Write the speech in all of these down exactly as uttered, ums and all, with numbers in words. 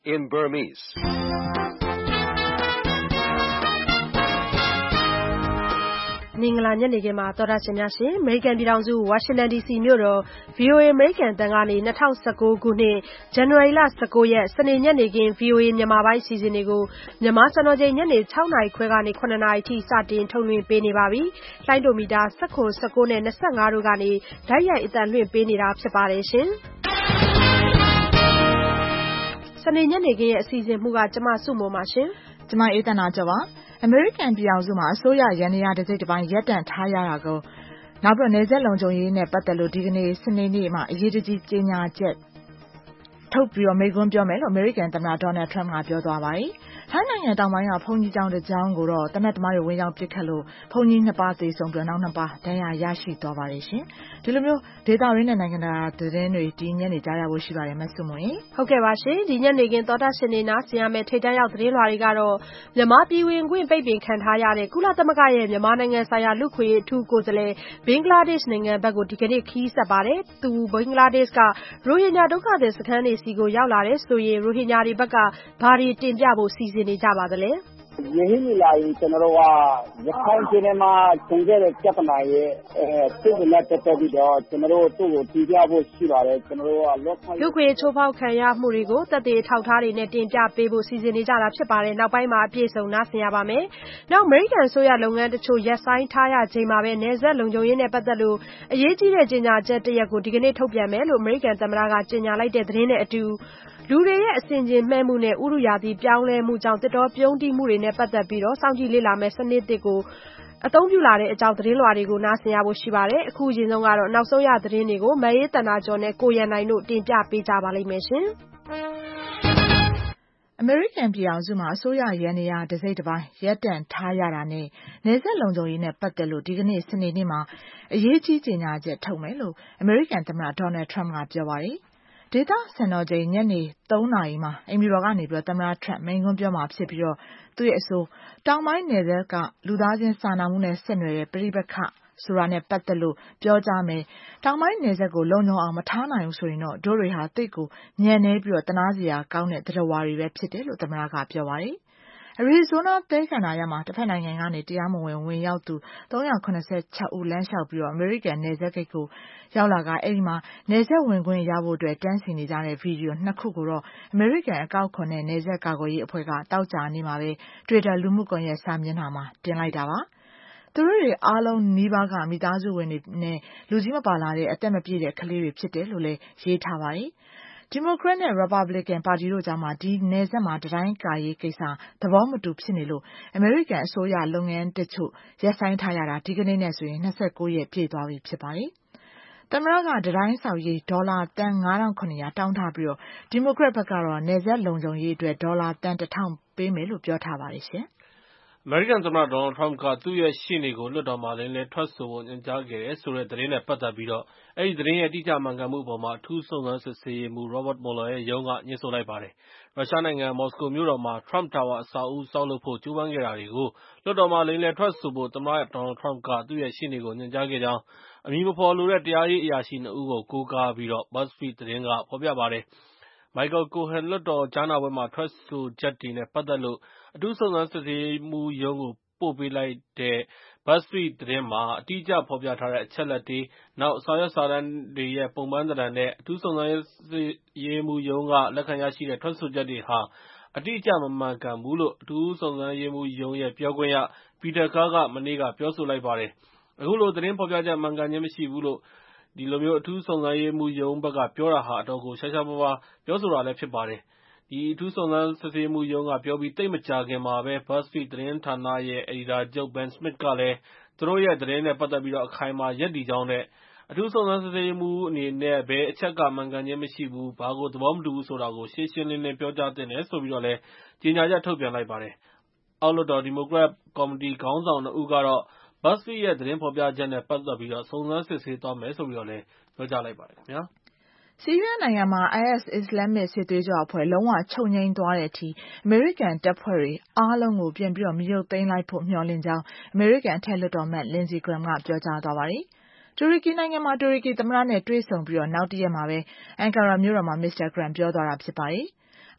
in Burmese. Ningla nyane ke ma thoda shin mya shin American ပြည်ထောင်စု Washington D C မြို့တော် V O A American တန်ကနေ၂၀၁၉ခုနှစ် January လ၁၉ရက်စနေညနေခင်း V O A မြန်မာပိုင်းအစီအစဉ်တွေကိုမြန်မာစံတော်ချိန်ညနေ၆နာရီခွဲကနေ၇နာရီထိစတင်ထုတ်လွှင့်ပေးနေပါပြီ။လိုင်းဒိုမီတာ၁၇ ၁၉နဲ့၂၅တို့ကနေဓာတ်ရိုက်အသံလွှင့်ပေးနေတာဖြစ်ပါတယ်ရှင်။စနေညနေခင်းရဲ့အစီအစဉ်မှုကကျမစုမုံပါရှင်။ကျမအေးသနာကျော်ပါအမေရိကန်ပြည်အောင်စုမှာအစိုးရရန်ရာတစ်စိတ်တစ်ပိုင်းရပ်တန့်ထားရတာကိုနောက်ပြီးနေဆက်လုံခြုံရေးနဲ့ပတ်သက်လို့ဒီကနေ့စနေနေ့မှာအရေးကြီးကြေညာချက်ထုတ်ပြီးတော့မိန့်ခွန်းပြောမယ်လို့အမေရိကန်သမ္မတဒေါ်နယ်ထရမ့်ကပြောသွားပါတယ်။ထိုင်းနိုင်ငံတောင်ပိုင်းကဘုံကြီးကျောင်းတစ်ကျောင်းကိုတော့တနက်သမားတွေဝင်ရောက်ပစ်ခတ်လို့ဘုံကြီးနှစ်ပါးသေဆုံးပြီးနောက်နှစ်ပါးဒဏ်ရာရရှိသွားပါတယ်ရှင်။ဒီလိုမျိုးဒေတာရင်းနဲ့နိုင်ငံတကာသတင်းတွေဒီညနေကြားရဖို့ရှိပါတယ်မဆုမွန်။ဟုတ်ကဲ့ပါရှင်။ဒီညနေခင်းသောတာရှင်နေနာဆင်ရမယ့်ထိတ်တန့်ရောက်သတင်းလွှာတွေကတော့မြန်မာပြည်ဝင်ခွင့်ပိတ်ပင်ခံထားရတဲ့ကုလသမဂ္ဂရဲ့မြန်မာနိုင်ငံဆိုင်ရာလူ့ခွင့်အထူးကိုယ်စားလှယ်ဘင်္ဂလားဒေ့ရှ်နိုင်ငံဘက်ကိုဒီကနေ့ခီးဆက်ပါတယ်။သူဘင်္ဂလားဒေ့ရှ်ကရိုဟင်ဂျာဒုက္ခသည်စခန်းတွေစီကိုရောက်လာတယ်ဆိုရင်ရိုဟင်ဂျာတွေဘက်ကဘာတွေတင်ပြဖို့စီစဉ်နေကြပါသလဲ။ရင်းနှီးလာရင်ကျွန်တော်တို့ကရခိုင်ပြည်နယ်မှာကျင်ခဲ့တဲ့ပြဿနာရဲ့အဲသူ့နဲ့တက်တက်ပြီးတော့ကျွန်တော်တို့သူ့ကိုတည်ပြဖို့ရှိပါတယ်ကျွန်တော်တို့ကလောကလူခွေချိုးဖောက်ခံရမှုတွေကိုတပ်တွေထောက်ထားတွေနဲ့တင်ပြပေးဖို့စီစဉ်နေကြတာဖြစ်ပါတယ်နောက်ပိုင်းမှာအပြည့်စုံနားဆင်ရပါမယ်နောက် American ဆိုရလုပ်ငန်းတချို့ရပ်ဆိုင်းထားရချိန်မှာပဲနေဆက်လုံခြုံရေးနဲ့ပတ်သက်လို့အရေးကြီးတဲ့ကြေညာချက်တစ်ရက်ကိုဒီကနေ့ထုတ်ပြန်မယ်လို့ American သမ္မတကကြေညာလိုက်တဲ့သတင်းနဲ့အတူလူတွေရဲ့အစဉ်ချင်းမှဲမှုနဲ့ဥရုရာသီပြောင်းလဲမှုကြောင့်တစ်တော်ပြုံးတိမှုတွေနဲ့ပတ်သက်ပြီးတော့စောင့်ကြည့်လေ့လာမယ်စနစ်တစ်ကိုအသုံးပြုလာတဲ့အကြောင်းသတင်းလွှာတွေကိုနားဆင်ရဖို့ရှိပါတယ်အခုအရင်ဆုံးကတော့နောက်ဆုံးရသတင်းတွေကိုမအေးတနာကျော်နဲ့ကိုရန်နိုင်တို့တင်ပြပေးကြပါလိမ့်မယ်ရှင်အမေရိကန်ပြည်အောင်စုမှာအစိုးရရန်ရာတစ်စိတ်တစ်ပိုင်းရပ်တန့်ထားရတာနဲ့နေဆက်လုံခြုံရေးနဲ့ပတ်သက်လို့ဒီကနေ့စနေနေ့မှာအရေးကြီးကြေညာချက်ထုတ်မယ်လို့အမေရိကန်သမ္မတဒေါ်နယ်ထရမ့်ကပြောပါတယ်ဒေသစံတော်ချိန်ညနေ၃နာရီမှာအိမ်ဖြူတော်ကနေပြီးတော့သမ္မတထရမ့်မိန့်ခွန်းပြောမှာဖြစ်ပြီးတော့သူ့ရဲ့အဆိုတောင်ပိုင်းနယ်စပ်ကလူသားချင်းစာနာမှုနဲ့ဆက်နွယ်တဲ့ပြည်ပခဆိုတာနဲ့ပတ်သက်လို့ပြောကြားမယ်တောင်ပိုင်းနယ်စပ်ကိုလုံခြုံအောင်မထားနိုင်ဘူးဆိုရင်တော့တို့တွေဟာတိတ်ကိုညံနေပြီးတော့တနာစရာကောင်းတဲ့တရားဝါတွေပဲဖြစ်တယ်လို့သမ္မတကပြောပါတယ်အရီဇိုနာသဲကန္တာရမှာတစ်ဖက်နိုင်ငံကနေတရားမဝင်ဝင်ရောက်သူ၃၇၆ဦးလမ်းလျှောက်ပြီးတော့အမေရိကန်နယ်စပ်ဂိတ်ကိုရောက်လာကအဲ့ဒီမှာနယ်စပ်ဝင်ခွင့်ရဖို့အတွက်တန်းစီနေကြတဲ့ဗီဒီယိုနှစ်ခုကိုတော့အမေရိကန်အကောက်ခွန်နဲ့နယ်စပ်ကာကွယ်ရေးအဖွဲ့ကတောက်ကြနေမှာပဲ Twitter လူမှုကွန်ရက်စာမျက်နှာမှာတင်လိုက်တာပါသူတို့တွေအားလုံးနီးပါးကမိသားစုဝင်တွေနဲ့လူကြီးမပါလာတဲ့အသက်မပြည့်တဲ့ကလေးတွေဖြစ်တယ်လို့လည်းရေးထားပါတယ်ဒီမိုကရက်နဲ့ Republican ပါတီတို့ကြားမှာဒီနယ်စပ်မှာတတိုင်းကာရေးကိစ္စသဘောမတူဖြစ်နေလို့အမေရိကန်အစိုးရလုပ်ငန်းတချို့ရပ်ဆိုင်းထားရတာဒီကနေ့နဲ့ဆိုရင်၂၉ရက်ပြည့်သွားပြီဖြစ်ပါတယ်သမ္မတကတတိုင်းဆောက်ရေးဒေါ်လာတန်၅ထောင်၇ရာတောင်းထားပြီးတော့ဒီမိုကရက်ဘက်ကတော့နယ်စပ်လုံခြုံရေးအတွက်ဒေါ်လာတန်တစ်ထောင်ပေးမယ်လို့ပြောထားပါတယ်ရှင်အမေရိကန်သမ္မတဒေါ်နယ်ထရမ့်ကသူ့ရဲ့ရှေ့နေကိုလွှတ်တော်မှာလင်းလင်းထွက်ဆိုဖို့ညွှန်ကြားခဲ့တယ်ဆိုတဲ့သတင်းနဲ့ပတ်သက်ပြီးတော့အဲဒီသတင်းရဲ့တိကျမှန်ကန်မှုအပေါ်မှာအထူးစုံစမ်းစစ်ဆေးရေးမှူး Robert Mueller ရဲ့ရုံးကညှင်းဆိုလိုက်ပါတယ်။ရုရှားနိုင်ငံမော်စကိုမြို့တော်မှာ Trump Tower အဆောက်အဦဆောက်လုပ်ဖို့ကြိုးပမ်းခဲ့တာတွေကိုလွှတ်တော်မှာလိမ်လည်ထွက်ဆိုဖို့သမ္မတဒေါ်နယ်ထရမ့်ကသူ့ရဲ့ရှေ့နေကိုညွှန်ကြားခဲ့ကြောင်းအမည်မဖော်လိုတဲ့တရားရေးအရာရှိနှစ်ဦးကိုကိုးကားပြီးတော့ BuzzFeed သတင်းကဖော်ပြပါတယ်။ Michael Cohen လွှတ်တော်ကြားနာပွဲမှာထွက်ဆိုချက်တွေနဲ့ပတ်သက်လို့အထူးစုံစမ်းစစ်ဆေးရေးမှူးရုံးကိုပို့ပေးလိုက်တဲ့ BuzzFeed သတင်းမှာအတိအကျဖော်ပြထားတဲ့အချက်အလက်တွေနောက်စာရွက်စာတမ်းတွေရဲ့ပုံပန်းသဏ္ဍာန်နဲ့အထူးစုံစမ်းရေးမှူးရုံးကလက်ခံရရှိတဲ့ထွက်ဆိုချက်တွေဟာအတိအကျမမှန်ကန်ဘူးလို့အထူးစုံစမ်းရေးမှူးရုံးရဲ့ပြောခွင့်ရ Peter Carr ကမနေ့ကပြောဆိုလိုက်ပါတယ်။အခုလိုသတင်းဖော်ပြချက်မှန်ကန်ခြင်းမရှိဘူးလို့ဒီလိုမျိုးအထူးစုံစမ်းရေးမှူးရုံးဘက်ကပြောတာဟာအတော်ကိုရှားရှားပါးပါးပြောဆိုတာလည်းဖြစ်ပါတယ်။ဒီအထူးစုံစမ်းစစ်ဆေးမှုရုံးကပြောပြီးသိပ်မကြာခင်မှာပဲ BuzzFeed သတင်းဌာနရဲ့အယ်ဒီတာချုပ် Ben Smith ကလည်းသူတို့ရဲ့သတင်းနဲ့ပတ်သက်ပြီးတော့အခိုင်အမာရပ်တည်ကြောင်းနဲ့အထူးစုံစမ်းစစ်ဆေးမှုအနေနဲ့ဘယ်အချက်ကမှန်ကန်ခြင်းမရှိဘူးဘာကိုသဘောမတူဘူးဆိုတာကိုရှင်းရှင်းလင်းလင်းပြောကြားသင့်တယ်ဆိုပြီးတော့လည်းကြေညာချက်ထုတ်ပြန်လိုက်ပါတယ်။အောက်လွှတ်တော်ဒီမိုကရက်ကော်မတီခေါင်းဆောင်နှစ်ဦးကတော့ BuzzFeed ရဲ့သတင်းဖော်ပြချက်နဲ့ပတ်သက်ပြီးတော့စုံစမ်းစစ်ဆေးသွားမယ်ဆိုပြီးတော့လည်းပြောကြားလိုက်ပါတယ်ခင်ဗျာ။ဆီးရီးယားနိုင်ငံမှာ I S အစ္စလာမစ်စစ်သွေးကြွအဖွဲ့လုံးဝချုပ်ငြိမ်းသွားတဲ့အထိအမေရိကန်တပ်ဖွဲ့တွေအားလုံးကိုပြန်ပြီးတော့မရုပ်သိမ်းလိုက်ဖို့မျှော်လင့်ကြောင်းအမေရိကန်အထက်လွှတ်တော်အမတ် Lindsey Graham ကပြောကြားသွားပါတယ်။တူရကီနိုင်ငံမှာတူရကီသမ္မတနဲ့တွေ့ဆုံပြီးတော့နောက်တရက်မှာပဲအန်ကာရာမြို့တော်မှာ မစ္စတာ Graham ပြောသွားတာဖြစ်ပါတယ်။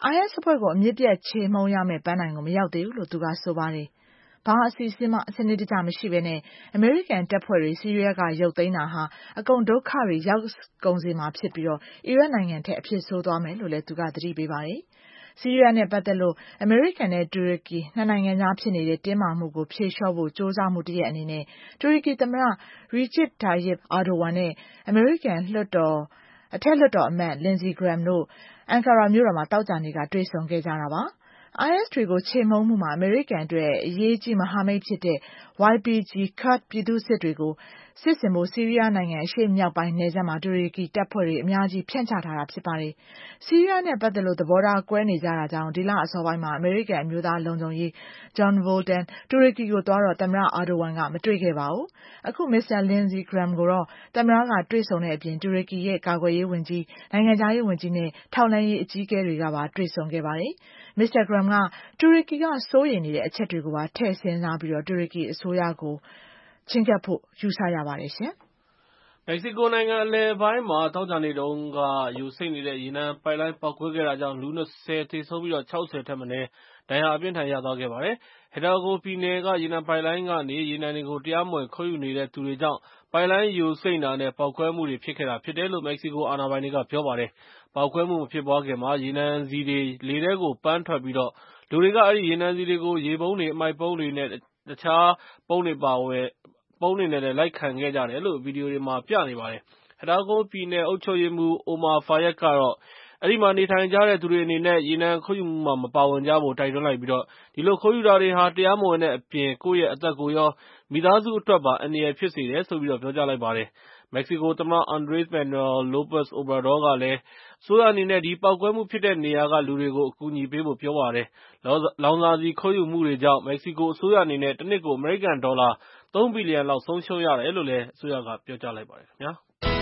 အိုင်အက်စ် အဖွဲ့ကိုအမြစ်ပြတ်ချေမှုန်းရမယ့်ပန်းတိုင်ကိုမရောက်သေးဘူးလို့သူကဆိုပါတယ်။ဘာအစီအစဉ်မှစနစ်တကျမရှိဘဲနဲ့အမေရိကန်တပ်ဖွဲ့တွေဆီးရီးယားကရုပ်သိမ်းတာဟာအကုန်ဒုက္ခတွေရောက်ကုန်စေမှာဖြစ်ပြီးတော့အီရတ်နိုင်ငံထက်အဖြစ်ဆိုးသွားမယ်လို့လည်းသူကသတိပေးပါတယ်။ဆီးရီးယားနဲ့ပတ်သက်လို့အမေရိကန်နဲ့တူရကီနှစ်နိုင်ငံကြားဖြစ်နေတဲ့တင်းမာမှုကိုဖြေလျှော့ဖို့ကြိုးစားမှုတစ်ရပ်အနေနဲ့တူရကီသမ္မတ Recep Tayyip Erdogan နဲ့အမေရိကန်လွှတ်တော်အထက်လွှတ်တော်အမတ် Lindsey Graham တို့အန်ကာရာမြို့တော်မှာသောကြာနေ့ကတွေ့ဆုံခဲ့ကြတာပါ။ အိုင်အက်စ် တွေကိုချေမှုန်းမှုမှာအမေရိကန်အတွက်အရေးကြီးမဟာမိတ်ဖြစ်တဲ့ ဝိုင်ပီဂျီ Kurd ပြည်သူ့စစ်တွေကိုစစ်ဆင်ဖို့ဆီးရီးယားနိုင်ငံအရှေ့မြောက်ပိုင်းနယ်စပ်မှာတူရကီတပ်ဖွဲ့တွေအများကြီးဖြန့်ချထားတာဖြစ်ပါတယ်။ဆီးရီးယားနဲ့ပတ်သက်လို့သဘောထားကွဲနေကြတာကြောင့်ဒီလအစောပိုင်းမှာအမေရိကန်အမျိုးသားလုံခြုံရေး John Bolton တူရကီကိုသွားတော့သမ္မတ Erdogan ကမတွေ့ခဲ့ပါဘူး။အခု မစ္စတာ Lindsey Graham ကိုတော့သမ္မတကတွေ့ဆုံတဲ့အပြင်တူရကီရဲ့ကာကွယ်ရေးဝန်ကြီး၊နိုင်ငံခြားရေးဝန်ကြီးနဲ့ထောက်လှမ်းရေးအကြီးအကဲတွေကပါတွေ့ဆုံခဲ့ပါတယ်။မစ္စတာ Graham ကတူရကီကစိုးရိမ်နေတဲ့အချက်တွေကိုပါထည့်စဉ်းစားပြီးတော့တူရကီအစိုးရကိုချဉ်းကပ်ဖို့ယူဆရပါတယ်ရှင်။မက္ကဆီကိုနိုင်ငံအလယ်ပိုင်းမှာသောကြာနေ့တုန်းကယိုစိမ့်နေတဲ့ရေနံပိုက်လိုင်းပေါက်ကွဲခဲ့တာကြောင့်လူ၂၀သေဆုံးပြီးတော့၆၀ထက်မနည်းဒဏ်ရာအပြင်းထန်ရသွားခဲ့ပါတယ်။ Hidalgo ပြည်နယ်ကရေနံပိုက်လိုင်းကနေရေနံတွေကိုတရားမဝင်ခိုးယူနေတဲ့သူတွေကြောင့်ပိုက်လိုင်းယိုစိမ့်တာနဲ့ပေါက်ကွဲမှုတွေဖြစ်ခဲ့တာဖြစ်တယ်လို့မက္ကဆီကိုအာဏာပိုင်တွေကပြောပါတယ်။ပေါက်ကွဲမှုမဖြစ်ပွားခင်မှာရေနံဆီတွေလေထဲကိုပန်းထွက်ပြီးတော့လူတွေကအဲဒီရေနံဆီတွေကိုရေပုံးတွေ၊အမှိုက်ပုံးတွေနဲ့တခြားပုံးတွေပါဝင်ပုံးတွေနဲ့လည်းလိုက်ခံခဲ့ကြတယ်လို့ဗီဒီယိုတွေမှာပြနေပါတယ်။ Hidalgo ပြည်နယ်အုပ်ချုပ်ရေးမှူး Omar Fayad ကတော့အဲဒီမှာနေထိုင်ကြတဲ့သူတွေအနေနဲ့ရေနံခိုးယူမှုမှာမပါဝင်ကြဖို့တိုက်တွန်းလိုက်ပြီးတော့ဒီလိုခိုးယူတာတွေဟာတရားမဝင်တဲ့အပြင်ကိုယ့်ရဲ့အသက်ကိုရောမိသားစုအတွက်ပါအန္တရာယ်ဖြစ်စေတယ်ဆိုပြီးတော့ပြောကြားလိုက်ပါတယ်။မက္ကဆီကိုသမ္မတ Andres Manuel Lopez Obrador ကလည်းအစိုးရအနေနဲ့ဒီပေါက်ကွဲမှုဖြစ်တဲ့နေရာကလူတွေကိုအကူအညီပေးဖို့ပြောပါတယ်။လောင်စာဆီခိုးယူမှုတွေကြောင့်မက္ကဆီကိုအစိုးရအနေနဲ့တနှစ်ကိုအမေရိကန်ဒေါ်လာသုံးဘီလီယံလောက်ဆုံးရှုံးရတယ်လို့လည်းအစိုးရကပြောကြားလိုက်ပါတယ်ခင်ဗျာ။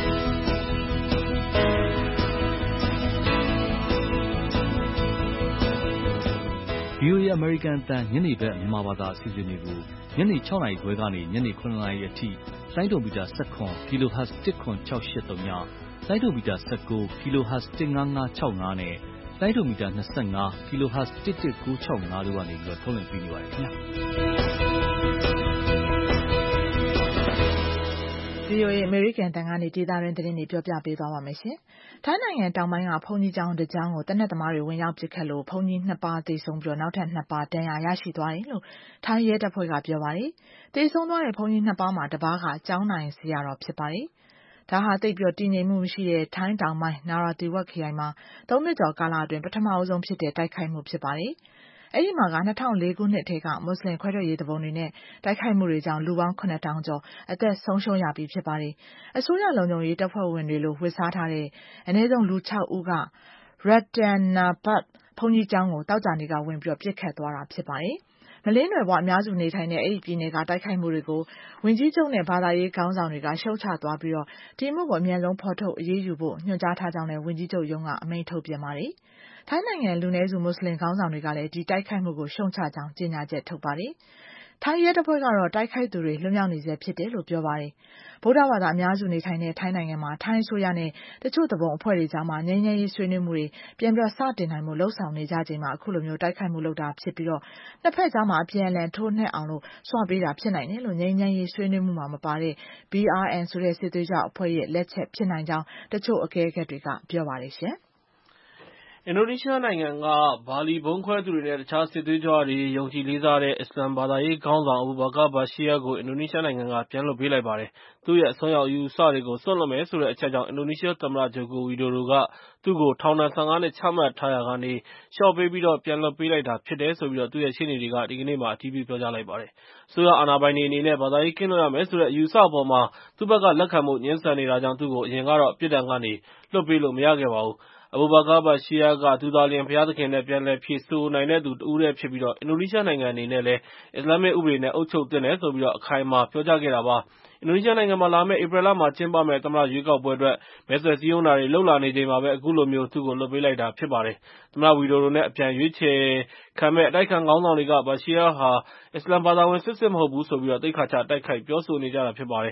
ဗွီအိုအေအမေရိကန်အသံညနေဘက်မြန်မာဘာသာအစီအစဉ်တွေကိုညနေ၆နာရီခွဲကနေညနေ၇နာရီအထိလိုင်းဒိုမီတာ၁၇ kHz တစ်ခွန်၆၈၃ညလိုင်းဒိုမီတာ၁၉ kHz တစ်ငါးငါး၆ငါးနဲ့လိုင်းဒိုမီတာ၂၅ kHz တစ်တစ်၉၆၅တို့ကနေပြီးတော့ထုတ်လွှင့်ပေးနေပါတယ်ခင်ဗျာဗွီအိုအေအမေရိကန်အသံကနေဒေသတွင်းသတင်းတွေပြောပြပေးသွားပါမယ်ရှင်။ထိုင်းနိုင်ငံတောင်ပိုင်းကဘုန်းကြီးကျောင်းတစ်ကျောင်းကိုတနက်သမားတွေဝင်ရောက်ပစ်ခတ်လို့ဘုန်းကြီးနှစ်ပါးသေဆုံးပြီးနောက်ထပ်နှစ်ပါးဒဏ်ရာရရှိသွားတယ်လို့ထိုင်းရဲတပ်ဖွဲ့ကပြောပါတယ်။သေဆုံးသွားတဲ့ဘုန်းကြီးနှစ်ပါးမှာတစ်ပါးကကျောင်းနိုင်ဆရာတော်ဖြစ်ပါတယ်။ဒါဟာသိပ်ပြီးတည်ငြိမ်မှုမရှိတဲ့ထိုင်းတောင်ပိုင်းနာရာသီဝတ်ခရိုင်မှာသုံးနှစ်ကျော်ကာလအတွင်းပထမအဆုံးဖြစ်တဲ့တိုက်ခိုက်မှုဖြစ်ပါတယ်။အဲဒီမှာက၂၀၀၄ခုနှစ်ထဲကမွတ်စလင်ခွဲထွက်ရေးသူပုန်တွေနဲ့တိုက်ခိုက်မှုတွေကြောင့်လူပေါင်းခုနှစ်ထောင်ကျော်အသက်ဆုံးရှုံးရပြီးဖြစ်ပါတယ်။အစိုးရလုံခြုံရေးတပ်ဖွဲ့ဝင်တွေလိုဝတ်စားထားတဲ့အနည်းဆုံးလူ၆ဦးက Ratanabat ဘုန်းကြီးကျောင်းကိုသောကြာနေ့ကဝင်ပြီးပစ်ခတ်သွားတာဖြစ်ပါတယ်။မလင်းနွယ်ဘဝအများစုနေထိုင်တဲ့အဲဒီပြည်နယ်ကတိုက်ခိုက်မှုတွေကိုဝန်ကြီးချုပ်နဲ့ဘာသာရေးခေါင်းဆောင်တွေကရှုတ်ချသွားပြီးတော့ဒီမှုကိုအမြန်ဆုံးဖော်ထုတ်အရေးယူဖို့ညွှန်ကြားထားကြောင်းလည်းဝန်ကြီးချုပ်ရုံးကအမိန့်ထုတ်ပြန်ပါတယ်။ထိုင်းနိုင်ငံလူနည်းစုမွတ်စလင်ခေါင်းဆောင်တွေကလည်းဒီတိုက်ခိုက်မှုကိုရှုံချကြောင်းကြေညာချက်ထုတ်ပါတယ်။ထိုင်းရဲတပ်ဖွဲ့ကတော့တိုက်ခိုက်သူတွေလွတ်မြောက်နေဆဲဖြစ်တယ်လို့ပြောပါတယ်။ဗုဒ္ဓဘာသာအများစုနေထိုင်တဲ့ထိုင်းနိုင်ငံမှာထိုင်းအစိုးရနဲ့တချို့သူပုန်အဖွဲ့တွေကြားမှာငြိမ်းချမ်းရေးဆွေးနွေးမှုတွေပြန်ပြီးစတင်နိုင်မှုလှုံ့ဆော်နေကြချိန်မှာအခုလိုမျိုးတိုက်ခိုက်မှုလုပ်တာဖြစ်ပြီးတော့နှစ်ဖက်ကြားမှာအပြန်အလှန်ထိုးနှက်အောင်လို့ဆွပေးတာဖြစ်နိုင်တယ်လို့ငြိမ်းချမ်းရေးဆွေးနွေးမှုမှာမပါတဲ့ B R N ဆိုတဲ့စစ်သွေးကြွအဖွဲ့ရဲ့လက်ချက်ဖြစ်နိုင်ကြောင်းတချို့အကဲခတ်တွေကပြောပါတယ်ရှင်။အင်ဒိုနီးရှားနိုင်ငံကဘာလီဗုံးခွဲသူတွေနဲ့တခြားစစ်သွေးကြွတွေယုံကြည်လေးစားတဲ့အစ္စလာမ်ဘာသာရေးခေါင်းဆောင် Abu Bakar Bashir ကိုအင်ဒိုနီးရှားနိုင်ငံကပြန်လွှတ်ပေးလိုက်ပါတယ်။သူ့ရဲ့အစွန်းရောက်အယူအဆတွေကိုစွန့်လွှတ်မယ်ဆိုတဲ့အချက်ကြောင့်အင်ဒိုနီးရှားသမ္မတ ဂျိုကိုဝီဒိုဒိုကသူ့ကိုထောင်ဒဏ်၁၅နှစ်ချမှတ်ထားရာကနေလျှော့ပေးပြီးတော့ပြန်လွှတ်ပေးလိုက်တာဖြစ်တယ်ဆိုပြီးတော့သူ့ရဲ့ရှေ့နေတွေကဒီကနေ့မှာအတည်ပြုပြောကြားလိုက်ပါတယ်။အစိုးရအာဏာပိုင်တွေအနေနဲ့ဘာသာရေးကင်းလွတ်ရမယ်ဆိုတဲ့အယူအဆအပေါ်မှာသူ့ဘက်ကလက်ခံဖို့ငြင်းဆန်နေတာကြောင့်သူ့ကိုအရင်ကတော့ပြစ်ဒဏ်ကနေလွှတ်ပေးလို့မရခဲ့ပါဘူး။ Abu Bakar Bashir ကသူသာလျှင်ဘုရားသခင်နဲ့ပြန်လည်ဖြေဆိုနိုင်တဲ့သူတစ်ဦးတည်းဖြစ်ပြီးတော့အင်ဒိုနီးရှားနိုင်ငံအနေနဲ့လည်းအစ္စလာမစ်ဥပဒေနဲ့အုပ်ချုပ်သင့်တယ်ဆိုပြီးတော့အခိုင်အမာပြောကြားခဲ့တာပါ။အင်ဒိုနီးရှားနိုင်ငံမှာလာမယ့်ဧပြီလမှာကျင်းပမယ့်သမ္မတရွေးကောက်ပွဲအတွက်မဲဆွယ်စည်းရုံးတာတွေလုပ်လာနေချိန်မှာပဲအခုလိုမျိုးသူ့ကိုလွှတ်ပေးလိုက်တာဖြစ်ပါတယ်။သမ္မတဝီဒိုဒိုနဲ့အပြန်ရွေးချယ်ခံမယ့်အတိုက်အခံခေါင်းဆောင်တွေက Bashir ဟာအစ္စလာမ်ဘာသာဝင်စစ်စစ်မဟုတ်ဘူးဆိုပြီးတော့သိက္ခာချတိုက်ခိုက်ပြောဆိုနေကြတာဖြစ်ပါတယ်။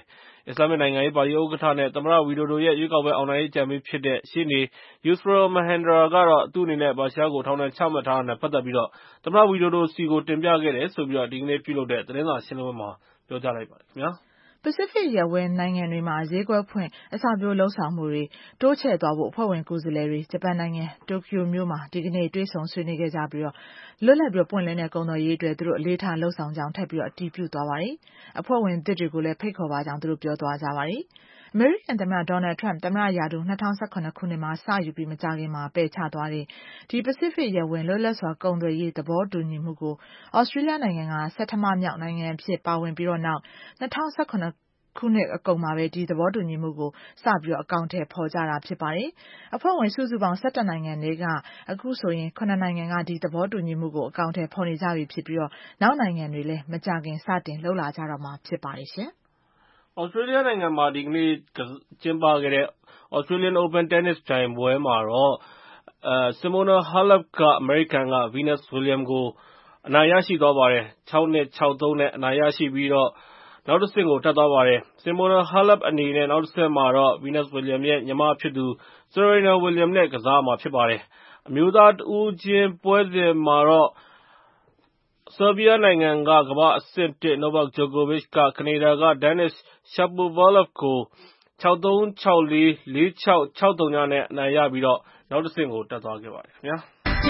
အစ္စလာမစ်နိုင်ငံရေးပါတီဥက္ကဋ္ဌနဲ့သမ္မတဝီဒိုဒိုရဲ့ရွေးကောက်ပွဲအောင်နိုင်ရေးကြံပေးဖြစ်တဲ့ရှေ့နေ Yusril Mahendra ကတော့သူ့အနေနဲ့ဘာရှားကိုထောင်ဒဏ်ချမှတ်ထားတာနဲ့ပတ်သက်ပြီးသမ္မတဝီဒိုဒိုဆီကိုတင်ပြခဲ့တယ်ဆိုပြီးဒီကနေ့ပြုလုပ်တဲ့သတင်းစာရှင်းလင်းပွဲမှာပြောကြားလိုက်ပါတယ်ခင်ဗျာပစိဖိတ်ရပ်ဝန်းနိုင်ငံတွေမှာဈေးကွက်ဖွင့်အစပျိုးလှုပ်ဆောင်မှုတွေတိုးချဲ့သွားဖို့အဖွဲ့ဝင်ကိုယ်စားလှယ်တွေဂျပန်နိုင်ငံတိုကျိုမြို့မှာဒီကနေ့တွေ့ဆုံဆွေးနွေးခဲ့ကြပြီးလွတ်လပ်ပြီးပွင့်လင်းတဲ့ကုန်သွယ်ရေးအတွက်သူတို့အလေးထားလှုပ်ဆောင်ကြောင်းထပ်ပြီးအတည်ပြုသွားပါတယ်။အဖွဲ့ဝင်သစ်တွေကိုလည်းဖိတ်ခေါ်ပါကြောင်းသူတို့ပြောသွားကြပါတယ်။အမေရိကန်သမ္မတဒေါ်နယ်ထရမ့်သမ္မတရာထူး၂၀၁၇ခုနှစ်မှာစယူပြီးမကြာခင်မှာပယ်ချသွားတဲ့ဒီပစိဖိတ်ရပ်ဝန်းလွတ်လပ်စွာကုန်သွယ်ရေးသဘောတူညီမှုကိုဩစတြေးလျနိုင်ငံကဆဌမမြောက်နိုင်ငံအဖြစ်ပါဝင်ပြီးတော့နောက်၂၀၁၇ခုနှစ်အကုန်မှာပဲဒီသဘောတူညီမှုကိုစပြီးတော့အကောင့်ထဲပေါ်ကြတာဖြစ်ပါတယ်။အဖွဲ့ဝင်စုစုပေါင်း၁၁နိုင်ငံတွေကအခုဆိုရင်ခုနှစ်နိုင်ငံကဒီသဘောတူညီမှုကိုအကောင့်ထဲပေါ်နေကြပြီဖြစ်ပြီးတော့နောက်နိုင်ငံတွေလည်းမကြခင်စတင်လှုပ်လာကြတော့မှာဖြစ်ပါတယ်ရှင်။ဩစတြေးလျနိုင်ငံမှာဒီကနေ့ကျင်းပခဲ့တဲ့ Australian Open Tennis ပြိုင်ပွဲမှာတော့အဲ Simona Halep ကအမေရိကန်က Venus Williams ကိုအနိုင်ရရှိသွားပါတယ်။၆-၂ ၆-၃ နဲ့အနိုင်ရရှိပြီးတော့နောက်တစ်ဆင့်ကိုတက်သွားပါတယ်။ Simona Halep အနေနဲ့နောက်တစ်ဆင့်မှာတော့ Venus Williams ရဲ့ညီမဖြစ်သူ Serena Williams နဲ့ကစားမှာဖြစ်ပါတယ်။အမျိုးသားတဦးချင်းပွဲစဉ်မှာတော့ ဆာဘီးယားနိုင်ငံကကမ္ဘာ့အဆင့်တစ် Novak Djokovic က ကနေဒါက Denis Shapovalov ကို ၆-၃ ၆-၄ ၄-၆ ၆-ဝ နဲ့အနိုင်ရပြီးတော့နောက်တစ်ဆင့်ကိုတက်သွားခဲ့ပါတယ်ခင်ဗျာ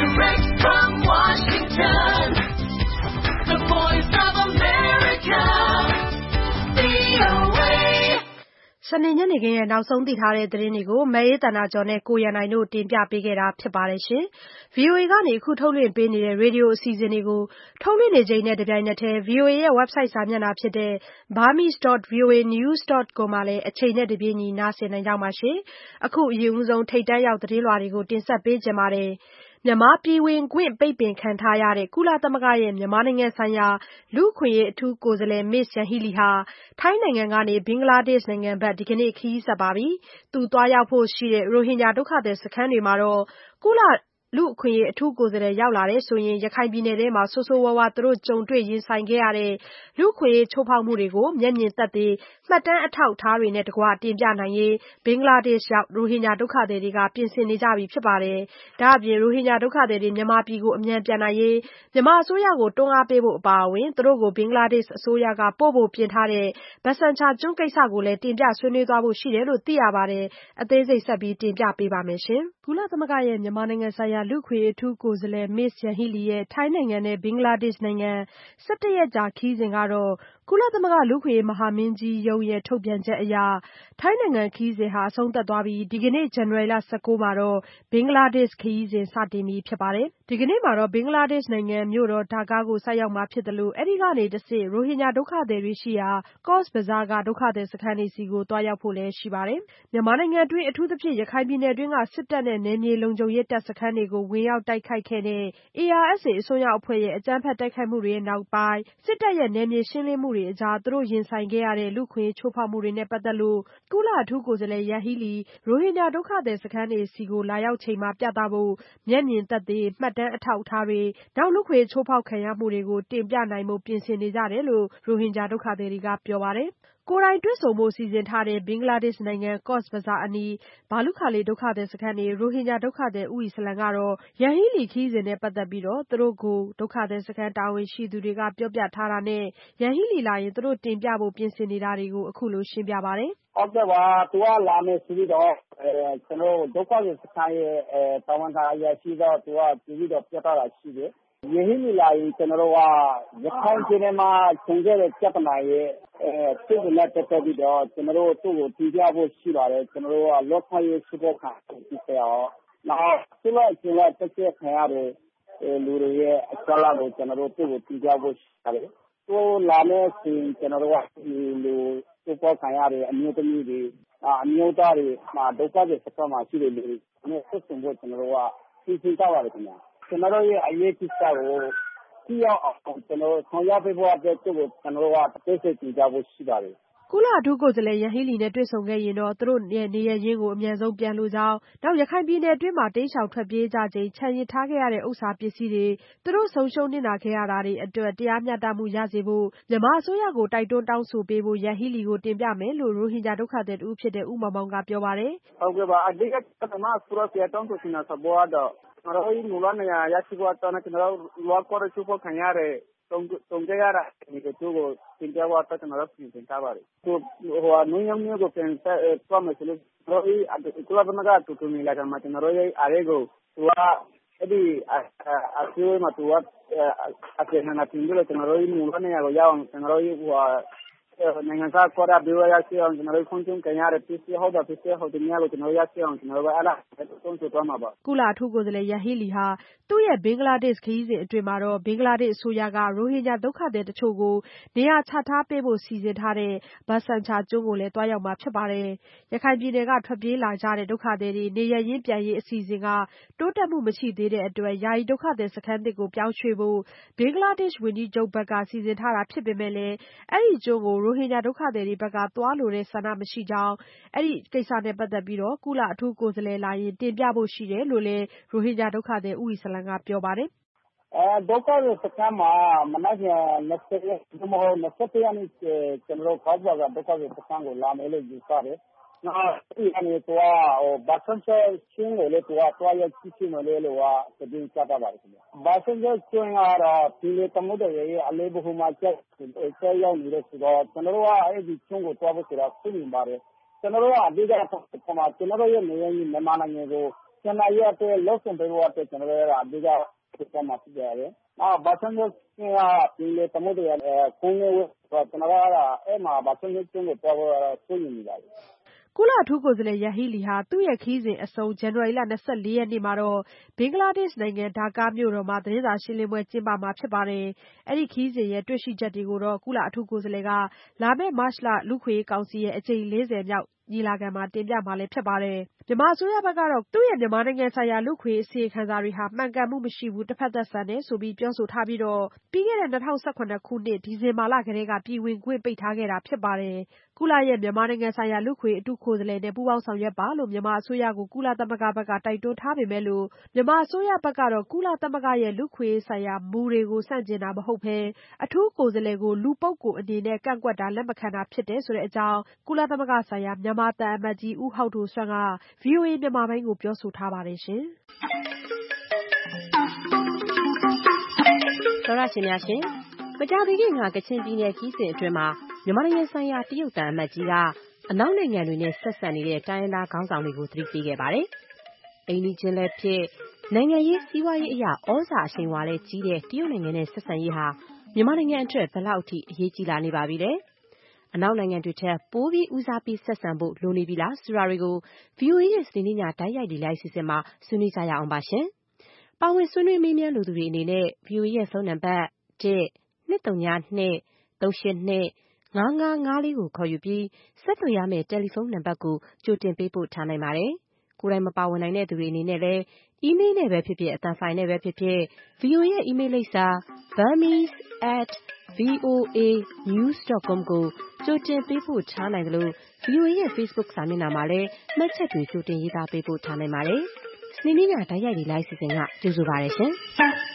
စနေညနေခင်းရဲ့နောက်ဆုံးသိထားတဲ့သတင်းတွေကိုမအေးသန္တာကျော်နဲ့ကိုရန်နိုင်တို့တင်ပြပေးခဲ့တာဖြစ်ပါတယ်ရှင်။ ဗွီအိုအေကနေအခုထုတ်လွှင့်ပေးနေတဲ့ရေဒီယိုအစီအစဉ်တွေကိုထုတ်လွှင့်နေချိန်နဲ့တပြိုင်နက်တည်း ဗွီအိုအေရဲ့ website စာမျက်နှာဖြစ်တဲ့ burmese dot v o a news dot com မှာလည်းအချိန်နဲ့တပြေးညီနားဆင်နိုင်ကြပါရှင်။အခုအရင်ဆုံးထိပ်တန်းရောက်သတင်းလွှာတွေကိုတင်ဆက်ပေးကြပါမယ်။မြန်မာပြည်ဝင်ခွင့်ပိတ်ပင်ခံထားရတဲ့ကုလသမဂ္ဂရဲ့မြန်မာနိုင်ငံဆိုင်ရာလူ့အခွင့်အရေးအထူးကိုယ်စားလှယ် Ms. Yanghee Lee ဟာထိုင်းနိုင်ငံကနေဘင်္ဂလားဒေ့ရှ်နိုင်ငံဘက်ဒီကနေ့ခရီးဆက်ပါပြီ။သူသွားရောက်ဖို့ရှိတဲ့ရိုဟင်ဂျာဒုက္ခသည်စခန်းတွေမှာတော့ကုလလူ့အခွင့်အရေးအထူးကိုယ်စားလှယ်ရောက်လာတယ်ဆိုရင်ရခိုင်ပြည်နယ်ထဲမှာဆိုးဆိုးဝါးဝါသူတို့ကြုံတွေ့ရင်ဆိုင်ခဲ့ရတဲ့လူ့အခွင့်အရေးချိုးဖောက်မှုတွေကိုမျက်မြင်သက်သေမှတ်တမ်းအထောက်အထားတွေနဲ့တကွတင်ပြနိုင်ရေးဘင်္ဂလားဒေ့ရှ်ရောက်ရိုဟင်ဂျာဒုက္ခသည်တွေကပြင်ဆင်နေကြပြီဖြစ်ပါတယ်။ဒါ့အပြင်ရိုဟင်ဂျာဒုက္ခသည်တွေမြန်မာပြည်ကိုအမြန်ပြန်နိုင်ရေးမြန်မာအစိုးရကိုတွန်းအားပေးဖို့အပါအဝင်သူတို့ကိုဘင်္ဂလားဒေ့ရှ်အစိုးရကပို့ဖို့ပြင်ထားတဲ့ဘက်ဆန်ချာကျွန်းကိစ္စကိုလည်းတင်ပြဆွေးနွေးသွားဖို့ရှိတယ်လို့သိရပါတယ်။အသေးစိတ်ဆက်ပြီးတင်ပြပေးပါမယ်ရှင်။ကုလသမဂ္ဂရဲ့မြန်မာနိုင်ငံဆိုင်ရာလူ့အခွင့်အရေးအထူးကိုယ်စားလှယ် Ms. Yanghee Lee ရဲ့ထိုင်းနိုင်ငံနဲ့ဘင်္ဂလားဒေ့ရှ်နိုင်ငံ၁၁ရက်ကြာခရီးစဉ်ကတော့ကုလသမဂ္ဂလူ့အခွင့်အရေးမဟာမင်းကြီးရုံးရဲ့ထုတ်ပြန်ချက်အရထိုင်းနိုင်ငံခရီးစဉ်ဟာအဆုံးသတ်သွားပြီးဒီကနေ့ဇန်နဝါရီလ၁၉မှာတော့ဘင်္ဂလားဒေ့ရှ်ခရီးစဉ်စတင်ပြီဖြစ်ပါတယ်။ဒီကနေ့မှာတော့ဘင်္ဂလားဒေ့ရှ်နိုင်ငံမြို့တော်ဒါကာကိုဆိုက်ရောက်မှာဖြစ်သလိုအဲဒီကနေတဆင့်ရိုဟင်ဂျာဒုက္ခသည်တွေရှိရာကော့စ်ဘဇားကဒုက္ခသည်စခန်းတွေဆီကိုသွားရောက်ဖို့လည်းရှိပါတယ်။မြန်မာနိုင်ငံတွင်းအထူးသဖြင့်ရခိုင်ပြည်နယ်တွင်းကစစ်တပ်နဲ့နယ်မြေလုံခြုံရေးတပ်စခန်းတွေကိုဝင်ရောက်တိုက်ခိုက်ခဲ့တဲ့ A R S A အစွန်းရောက်အဖွဲ့ရဲ့အကြမ်းဖက်တိုက်ခိုက်မှုတွေနောက်ပိုင်းစစ်တပ်ရဲ့နယ်မြေရှင်းလင်းမှုတွေအကြားသူတို့ရင်ဆိုင်ခဲ့ရတဲ့လူ့အခွင့်အရေးချိုးဖောက်မှုတွေနဲ့ပတ်သက်လို့ကုလအထူးကိုယ်စားလှယ်ယန်ဟီးလီရိုဟင်ဂျာဒုက္ခသည်စခန်းတွေဆီကိုလာရောက်ချိန်မှာပြသဖို့မျက်မြင်သက်သေမှတ်တမ်းအထောက်အထားတွေနောက်လူ့အခွင့်အရေးချိုးဖောက်ခံရမှုတွေကိုတင်ပြနိုင်ဖို့ပြင်ဆင်နေကြတယ်လို့ရိုဟင်ဂျာဒုက္ခသည်တွေကပြောပါတယ်။ကိုယ်တိုင်တွေ့ဆုံဖို့စီစဉ်ထားတဲ့ဘင်္ဂလားဒေ့ရှ်နိုင်ငံကော့စ်ဘဇားအနီးဘာလုခါလီဒုက္ခသည်စခန်းနေရိုဟင်ဂျာဒုက္ခသည်ဦးအီစလံကတော့ယန်ဟီးလီခရီးစဉ်နဲ့ပတ်သက်ပြီးတော့သူတို့ကိုဒုက္ခသည်စခန်းတာဝန်ရှိသူတွေကပြောပြထားတာနဲ့ယန်ဟီးလီလာရင်သူတို့တင်ပြဖို့ပြင်ဆင်နေတာတွေကိုအခုလိုရှင်းပြပါတယ်။ဟုတ်ကဲ့ပါသူကလာမယ်ဆိုပြီးတော့အဲကျွန်တော်ဒုက္ခသည်စခန်းရဲ့အဲတာဝန်ခံအရာရှိတော့သူကပြီးတော့ပြောတာရှိတယ်။ယဟီးလီလာရင်ကျွန်တော်ကရခိုင်ပြည်နယ်မှာကျင်းတဲ့ပြဿနာရဲ့အဲသူ့နဲ့တက်တက်ပြီးတော့ကျွန်တော်တို့သူ့ကိုတည်ပြဖို့ရှိပါတယ်ကျွန်တော်တို့ကလောကရေးစုဖို့ခံပြီးတော့နောက်သူ့ရဲ့ကျွန်တော်တက်ချက်ခံရတဲ့လူတွေရဲ့အစလာကိုကျွန်တော်တို့သူ့ကိုတည်ပြဖို့ရှိတယ်သူလာမယ့်စီကျွန်တော်တို့ကဒီလိုစုဖို့ခံရတဲ့အမျိုးသမီးတွေအမျိုးသားတွေမှာဒုက္ခတွေစကားမှာရှိတဲ့လူတွေနဲ့ဆက်ဆံဖို့ကျွန်တော်တို့ကစီစဉ်ကြပါတယ်ခင်ဗျာကျွန်တော်တို့ရဲ့အရေးကြီးတာကိုကြည့်အောင်ကျွန်တော်ဆောင်ရွက်ပေးဖို့အတွက်သူ့ကိုကျွန်တော်တို့ကတိကျကြည့်ကြဖို့ရှိပါတယ်ကုလအထူးကိုယ်စားလှယ်ယန်ဟီးလီနဲ့တွေ့ဆုံခဲ့ရင်တော့သူတို့ရဲ့နေရပ်ရင်းကိုအမြန်ဆုံးပြန်လိုကြောင်းနောက်ရခိုင်ပြည်နယ်အတွင်းမှာတိမ်းရှောင်ထွက်ပြေးကြချိန်ခြံရစ်ထားခဲ့ရတဲ့ဥစ္စာပစ္စည်းတွေသူတို့ဆုံးရှုံးနစ်နာခဲ့ရတာတွေအတွက်တရားမျှတမှုရစေဖို့မြန်မာအစိုးရကိုတိုက်တွန်းတောင်းဆိုပေးဖို့ယန်ဟီးလီကိုတင်ပြမယ်လို့ရိုဟင်ဂျာဒုက္ခသည်တူဖြစ်တဲ့ဦးမောင်မောင်ကပြောပါတယ်။ဟုတ်ကဲ့ပါအဓိကကတော့မဆူရစီတောင်းဆိုနေတာစဘောတော့ကျွန်တော်တို့မူလနေရာရရှိဖို့တော့ကျွန်တော်တို့လောကောရချိုးဖို့ခံရတဲ့တုံတုံကြရတာဒီကိုသူ့ကိုတင်ပြဖို့တော့ကျွန်တော်တို့ပြင်ဆင်ထားပါတယ်။သူဟိုနုညံမျိုးကိုပြန်ဆက်သွားမယ်ဆိုလို့တို့ဒီကုလသမဂ္ဂတူတူနေလာကမှကျွန်တော်တို့ရဲ့အားကိုသူကအဲ့ဒီအဆွေးမှာသူကအကျဉ်းနာတင်လို့ကျွန်တော်တို့မူလနေရာကိုရောက်အောင်ကျွန်တော်တို့ဟိုနိုင်ငံသားခေါ်ရပြီးရရှိအောင်ကျွန်တော်တို့ခွင့်ပြုခံရတဲ့ပစ္စည်းဟုတ်တာပစ္စည်းဟုတ်တယ်များလို့ကျွန်တော်ရရှိအောင်ကျွန်တော်တို့အဲ့ဒါသုံးဆိုသွားမှာပါကုလအထူးကိုယ်စားလှယ်ယန်ဟီလီဟာသူ့ရဲ့ဘင်္ဂလားဒေ့ရှ်ခရီးစဉ်အတွင်းမှာတော့ဘင်္ဂလားဒေ့ရှ်အစိုးရကရိုဟင်ဂျာဒုက္ခသည်တချို့ကိုနေရာချထားပေးဖို့စီစဉ်ထားတဲ့ဘာဆန်ချာကျွန်းကိုလည်းတွားရောက်မှာဖြစ်ပါတယ်ရခိုင်ပြည်နယ်ကထွက်ပြေးလာကြတဲ့ဒုက္ခသည်တွေနေရရင်းပြန်ရေးအစီအစဉ်ကတိုးတက်မှုမရှိသေးတဲ့အတွက်ယာယီဒုက္ခသည်စခန်းသစ်ကိုပြောင်းရွှေ့ဖို့ဘင်္ဂလားဒေ့ရှ်ဝန်ကြီးချုပ်ဘက်ကစီစဉ်ထားတာဖြစ်ပေမဲ့လည်းအဲ့ဒီကျွန်းကိုရိုဟင်ဂျာဒုက္ခသည်တွေဘက်ကသွားလိုတဲ့ဆန္ဒမရှိကြောင်းအဲ့ဒီကိစ္စနဲ့ပတ်သက်ပြီးတော့ကုလအထူးကိုယ်စားလှယ်လာရင်တင်ပြဖို့ရှိတယ်လို့လည်းရိုဟင်ဂျာဒုက္ခသည်ဦးအီစလန်ကပြောပါတယ်အဲဒုက္ခသည်စခန်းမှာမနက်ဖြန်နှစ်ရက်ဒီမဟုတ်နှစ်ရက်နေ့ကျွန်တော်ခေါ်ပါကဒုက္ခသည်စခန်းကိုလာမယ်လို့ယူဆတယ်နော်ဒီအနေနဲ့တော့ဘာဆန်ချာချင်းကိုလည်းတော့တွားရကြည့်ချင်တယ်လို့ကတည်ကြတာပါခင်ဗျဘာဆန်ချာချင်းကတော့ဒီလေတမှုတွေရဲ့အလေးဘဟုမှာချက်ဆက်ရောက်နေတဲ့ဆိုတော့ကျွန်တော်တို့ကအဲ့ဒီချင်းကိုတွားဖို့ဆိုတာသိနေပါတယ်ကျွန်တော်တို့ကအဓိကကျွန်တော်တို့ရဲ့နေရာကြီးမြန်မာနိုင်ငံကိုကျွန်တော်ရဲ့အတွက်လောက်ဆုံးပေးဖို့အတွက်ကျွန်တော်တို့ကအဓိကဆက်မှာဖြစ်ရတယ်။နောက်ဘာသာရေးကဒီလေတမို့တဲ့ခုံးလေးကျွန်တော်ကအဲ့မှာဘာသာရေးကျုံးကိုပေါ်ပေါ်ဆွေးနွေးနေပါတယ်ကုလအထူးကိုယ်စားလှယ်ယန်ဟီလီဟာသူ့ရဲ့ခရီးစဉ်အဆုံးဇန်နဝါရီလ၂၄ရက်နေ့မှာတော့ဘင်္ဂလားဒေ့ရှ်နိုင်ငံဒါကာမြို့တော်မှာသတင်းစာရှင်းလင်းပွဲကျင်းပမှာဖြစ်ပါတယ်။အဲဒီခရီးစဉ်ရဲ့တွေ့ရှိချက်တွေကိုတော့ကုလအထူးကိုယ်စားလှယ်ကလာမယ့်မတ်လလူ့ခွေကောင်စီရဲ့အကြိမ်၄၀မြောက်ညီလာခံမှာတင်ပြမှာလည်းဖြစ်ပါတယ်။မြန်မာအစိုးရဘက်ကတော့သူ့ရဲ့မြန်မာနိုင်ငံဆိုင်ရာလူ့ခွေအစီရင်ခံစာတွေဟာမှန်ကန်မှုမရှိဘူးတစ်ဖက်သက်ဆန်တယ်ဆိုပြီးပြောဆိုထားပြီးတော့ပြီးခဲ့တဲ့၂၀၁၇ခုနှစ်ဒီဇင်ဘာလကတည်းကပြည်ဝင်ခွင့်ပိတ်ထားခဲ့တာဖြစ်ပါတယ်။ကုလရဲ့မြန်မာနိုင်ငံဆိုင်ရာလူ့ခွေအထူးကိုယ်စားလှယ်နဲ့ပူးပေါင်းဆောင်ရွက်ပါလို့မြန်မာအစိုးရကိုကုလသမဂ္ဂဘက်ကတိုက်တွန်းထားပေမဲ့လို့မြန်မာအစိုးရဘက်ကတော့ကုလသမဂ္ဂရဲ့လူ့ခွေဆိုင်ရာမူတွေကိုဆန့်ကျင်တာမဟုတ်ဘဲအထူးကိုယ်စားလှယ်ကိုလူပုဂ္ဂိုလ်အနေနဲ့ကန့်ကွက်တာလက်မခံတာဖြစ်တယ်ဆိုတဲ့အကြောင်းကုလသမဂ္ဂဆိုင်ရာမြန်မာသံအမတ်ကြီးဦးဟောက်ဒိုဆွမ်းက ဗွီအိုအေမြန်မာပိုင်းကိုပြောဆိုထားပါတယ်ရှင်။သောရရှင်များရှင်မကြာသေးခင်ကကချင်ပြည်နယ်ခီးစဉ်အတွင်းမှာမြန်မာနိုင်ငံဆိုင်ရာတရုတ်သံအမတ်ကြီးကအနောက်နိုင်ငံတွေနဲ့ဆက်ဆံနေတဲ့တိုင်းရင်းသားခေါင်းဆောင်တွေကိုသတိပေးခဲ့ပါတယ်။အိမ်နီးချင်းလည်းဖြစ်နိုင်ငံရေးစီးပွားရေးအရာဩဇာအရှိန်အဝါလည်းကြီးတဲ့တရုတ်နိုင်ငံနဲ့ဆက်ဆံရေးဟာမြန်မာနိုင်ငံအတွက်ဘယ်လောက်ထိအရေးကြီးလာနေပါပြီလဲ။အနောက်နိုင်ငံတွေထက်ပိုပြီးဦးစားပေးဆက်ဆံဖို့လိုနေပြီလားဆိုတာတွေကို ဗွီအိုအေရဲ့စနေနေ့ညတိုက်ရိုက်ဒီလိုက်စီစဉ်မှာဆွေးနွေးကြရအောင်ပါရှင်။ပါဝင်ဆွေးနွေးမေးမြန်းလိုသူတွေအနေနဲ့ ဗွီအိုအေရဲ့ဖုန်းနံပါတ် ၁ ၂ ၃ ၂ ၃ ၈ ၂ ၅ ၅ ၅ ၄ ကိုခေါ်ယူပြီးဆက်သွယ်ရမယ့်တယ်လီဖုန်းနံပါတ်ကိုကြိုတင်ပေးပို့ထားနိုင်ပါတယ်။ကိုယ်တိုင်မပါဝင်နိုင်တဲ့သူတွေအနေနဲ့လည်းအီးမေးလ်နဲ့ပဲဖြစ်ဖြစ်အသံဖိုင်နဲ့ပဲဖြစ်ဖြစ် ဗွီအိုအေရဲ့အီးမေးလ်လိပ်စာ burmese at voa news dot com ကိုကြိုတင်ပေးပို့ထားနိုင်တယ်လို့ ဗွီအိုအေရဲ့ Facebook စာမျက်နှာမှာလည်းမှတ်ချက်တွေကြိုတင်ရေးသားပေးပို့ထားနိုင်ပါတယ်။စနေနေ့ညတိုက်ရိုက်ဒီလိုက်စီစဉ်ကကြိုဆိုပါရရှင်။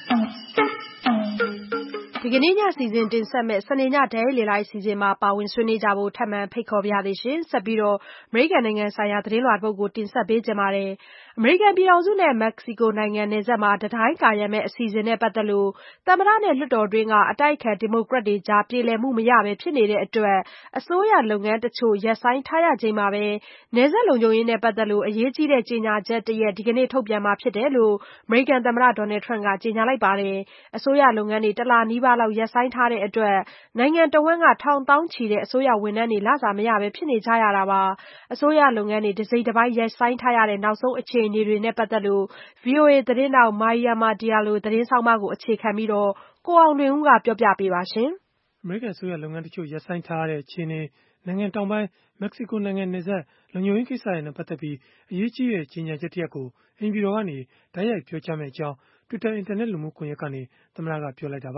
ဒီကနေ့ညစီစဉ်တင်ဆက်မဲ့စနေညဒဲလေလိုက်စီစဉ်မှာပါဝင်ဆွေးနွေးကြဖို့ထပ်မံဖိတ်ခေါ်ပါရစေရှင်ဆက်ပြီးတော့အမေရိကန်နိုင်ငံဆိုင်ရာသတင်းလွှာပုဂ္ဂိုလ်တင်ဆက်ပေးကြပါမယ်အမေရိကန်ပြည်ထောင်စုနဲ့မက္ကဆီကိုနိုင်ငံနယ်စပ်မှာတတိုင်းကာရံမဲ့အစီအစဉ်နဲ့ပတ်သက်လို့သမ္မတနဲ့လွှတ်တော်တွင်းကအတိုက်အခံဒီမိုကရက်တွေကြားပြေလည်မှုမရပဲဖြစ်နေတဲ့အတွက်အစိုးရလုပ်ငန်းတချို့ရပ်ဆိုင်းထားရချိန်မှာပဲနယ်စပ်လုံခြုံရေးနဲ့ပတ်သက်လို့အရေးကြီးတဲ့ကြေညာချက်တရက်ဒီကနေ့ထုတ်ပြန်မှာဖြစ်တယ်လို့အမေရိကန်သမ္မတဒေါ်နယ်ထရန့်ကကြေညာလိုက်ပါတယ်အစိုးရလုပ်ငန်းတွေတလနီးပါးလောက်ရပ်ဆိုင်းထားတဲ့အတွက်နိုင်ငံတော်ဝန်ကထောင်တောင်းချီတဲ့အစိုးရဝန်ထမ်းတွေလစာမရပဲဖြစ်နေကြရတာပါအစိုးရလုပ်ငန်းတွေတစိမ့်တစ်ပိုင်းရပ်ဆိုင်းထားရတဲ့နောက်ဆုံးအခြေအနေတွေနဲ့ပတ်သက်လို့ ဗွီအိုအေသတင်းတောက်မာရီယာမာဒီယာလိုသတင်းဆောင်မကိုအခြေခံပြီးတော့ကိုအောင်လွင်ဦးကပြောပြပေးပါရှင်အမေရိကန်အစိုးရလုပ်ငန်းတချို့ရပ်ဆိုင်းထားရတဲ့အခြေအနေနိုင်ငံတောင်ပိုင်းမက္ကဆီကိုနိုင်ငံနယ်စပ်လုံခြုံရေးကိစ္စတွေနဲ့ပတ်သက်ပြီးအရေးကြီးတဲ့ကြေညာချက်တရက်ကိုအင်ပြည်တော်ကနေတိုက်ရိုက်ပြောကြားမယ့်အကြောင်း Twitter အင်တာနက်လူမှုကွန်ရက်ကနေသမ္မတကပြောလိုက်တာပါ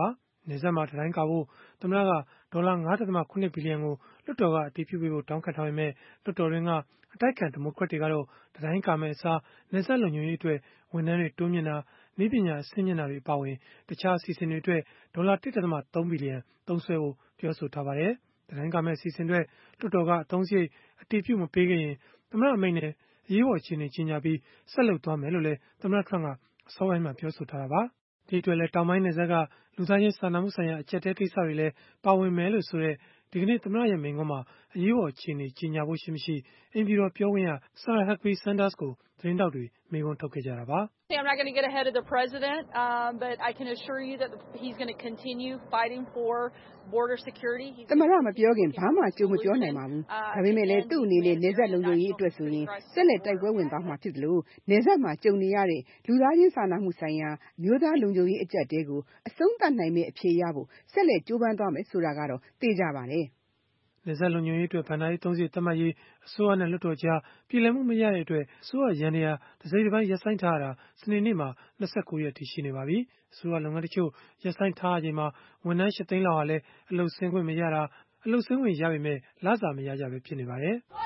နယ်စပ်မှာတံတိုင်းကာဖို့သမ္မတကဒေါ်လာ ၅ ဒသမ ၇ ဘီလီယံကိုလွှတ်တော်ကအတည်ပြုပေးဖို့တောင်းခံထားပေမဲ့လွှတ်တော်တွင်းကအတိုက်အခံဒီမိုကရက်တွေကတော့တံတိုင်းကာမယ့်အစားနယ်စပ်လုံခြုံရေးအတွက်ဝန်ထမ်းတွေတိုးမြှင့်တာနည်းပညာအဆင့်မြင့်တာတွေအပါအဝင်တခြားအစီအစဉ်တွေအတွက်ဒေါ်လာ ၁ ဒသမ ၃ ဘီလီယံသုံးစွဲဖို့ပြောဆိုထားပါတယ်။တံတိုင်းကာမယ့်အစီအစဉ်အတွက်လွှတ်တော်ကအသုံးစရိတ်အတည်ပြုမပေးခဲ့ရင်သမ္မတအမိန့်နဲ့အရေးပေါ်အခြေအနေကြီးညာပြီးဆက်လုပ်သွားမယ်လို့လည်းသမ္မတထရမ့်ကအစောပိုင်းမှာပြောဆိုထားတာပါ။ဒီအတွက်လည်းတောင်ပိုင်းနယ်စပ်ကလူသားချင်းစာနာမှုဆိုင်ရာအကျပ်အတည်းကိစ္စတွေလည်းပါဝင်မယ်လို့ဆိုတဲ့ဒီကနေ့သမ္မတရဲ့မိန့်ခွန်းမှာအရေးပေါ်အခြေအနေကြီးညာဖို့ရှိမရှိအိမ်ဖြူတော်ပြောခွင့်ရ Sarah Huckabee Sanders ကိုသတင်းတောက်တွေမေးခွန်းထုတ်ခဲ့ကြတာပါ။ I'm not going to get ahead of the president, um, but I can assure you that he's going to continue fighting for border security. သမ္မတမပြောခင်ဘာမှကြိုမပြောနိုင်ပါဘူး။ဒါပေမဲ့လည်းသူ့အနေနဲ့နေဆက်လုံခြုံရေးအတွက်ဆိုရင်ဆက်လက်တိုက်ပွဲဝင်သွားမှာဖြစ်တယ်လို့နေဆက်မှာကြုံနေရတဲ့လူသားချင်းစာနာမှုဆိုင်ရာမျိုးသားလုံခြုံရေးအကျပ်တဲကိုအဆုံးသတ်နိုင်မယ့်အဖြေရဖို့ဆက်လက်ကြိုးပမ်းသွားမယ်ဆိုတာကတော့သိကြပါတယ်။နယ်စပ်လုံခြုံရေးအတွက်ဗန်ဒါရေးသုံးစရိတ်သတ်မှတ်ရေးအစိုးရနဲ့လွှတ်တော်ကြားပြည်လည်မှုမရတဲ့အတွက်အစိုးရရန်နေရာတစိမ့်တစ်ပိုင်းရပ်ဆိုင်းထားရတာစနေနေ့မှာ၂၉ရက်ထိရှိနေပါပြီ။အစိုးရလုပ်ငန်းတချို့ရပ်ဆိုင်းထားရချိန်မှာဝန်ထမ်း ရှစ်သိန်းလောက်ဟာလည်းအလုပ်ဆင်းခွင့်မရတာအလုပ်ဆင်းခွင့်ရပေမဲ့လစာမရကြပဲဖြစ်နေပါတယ်။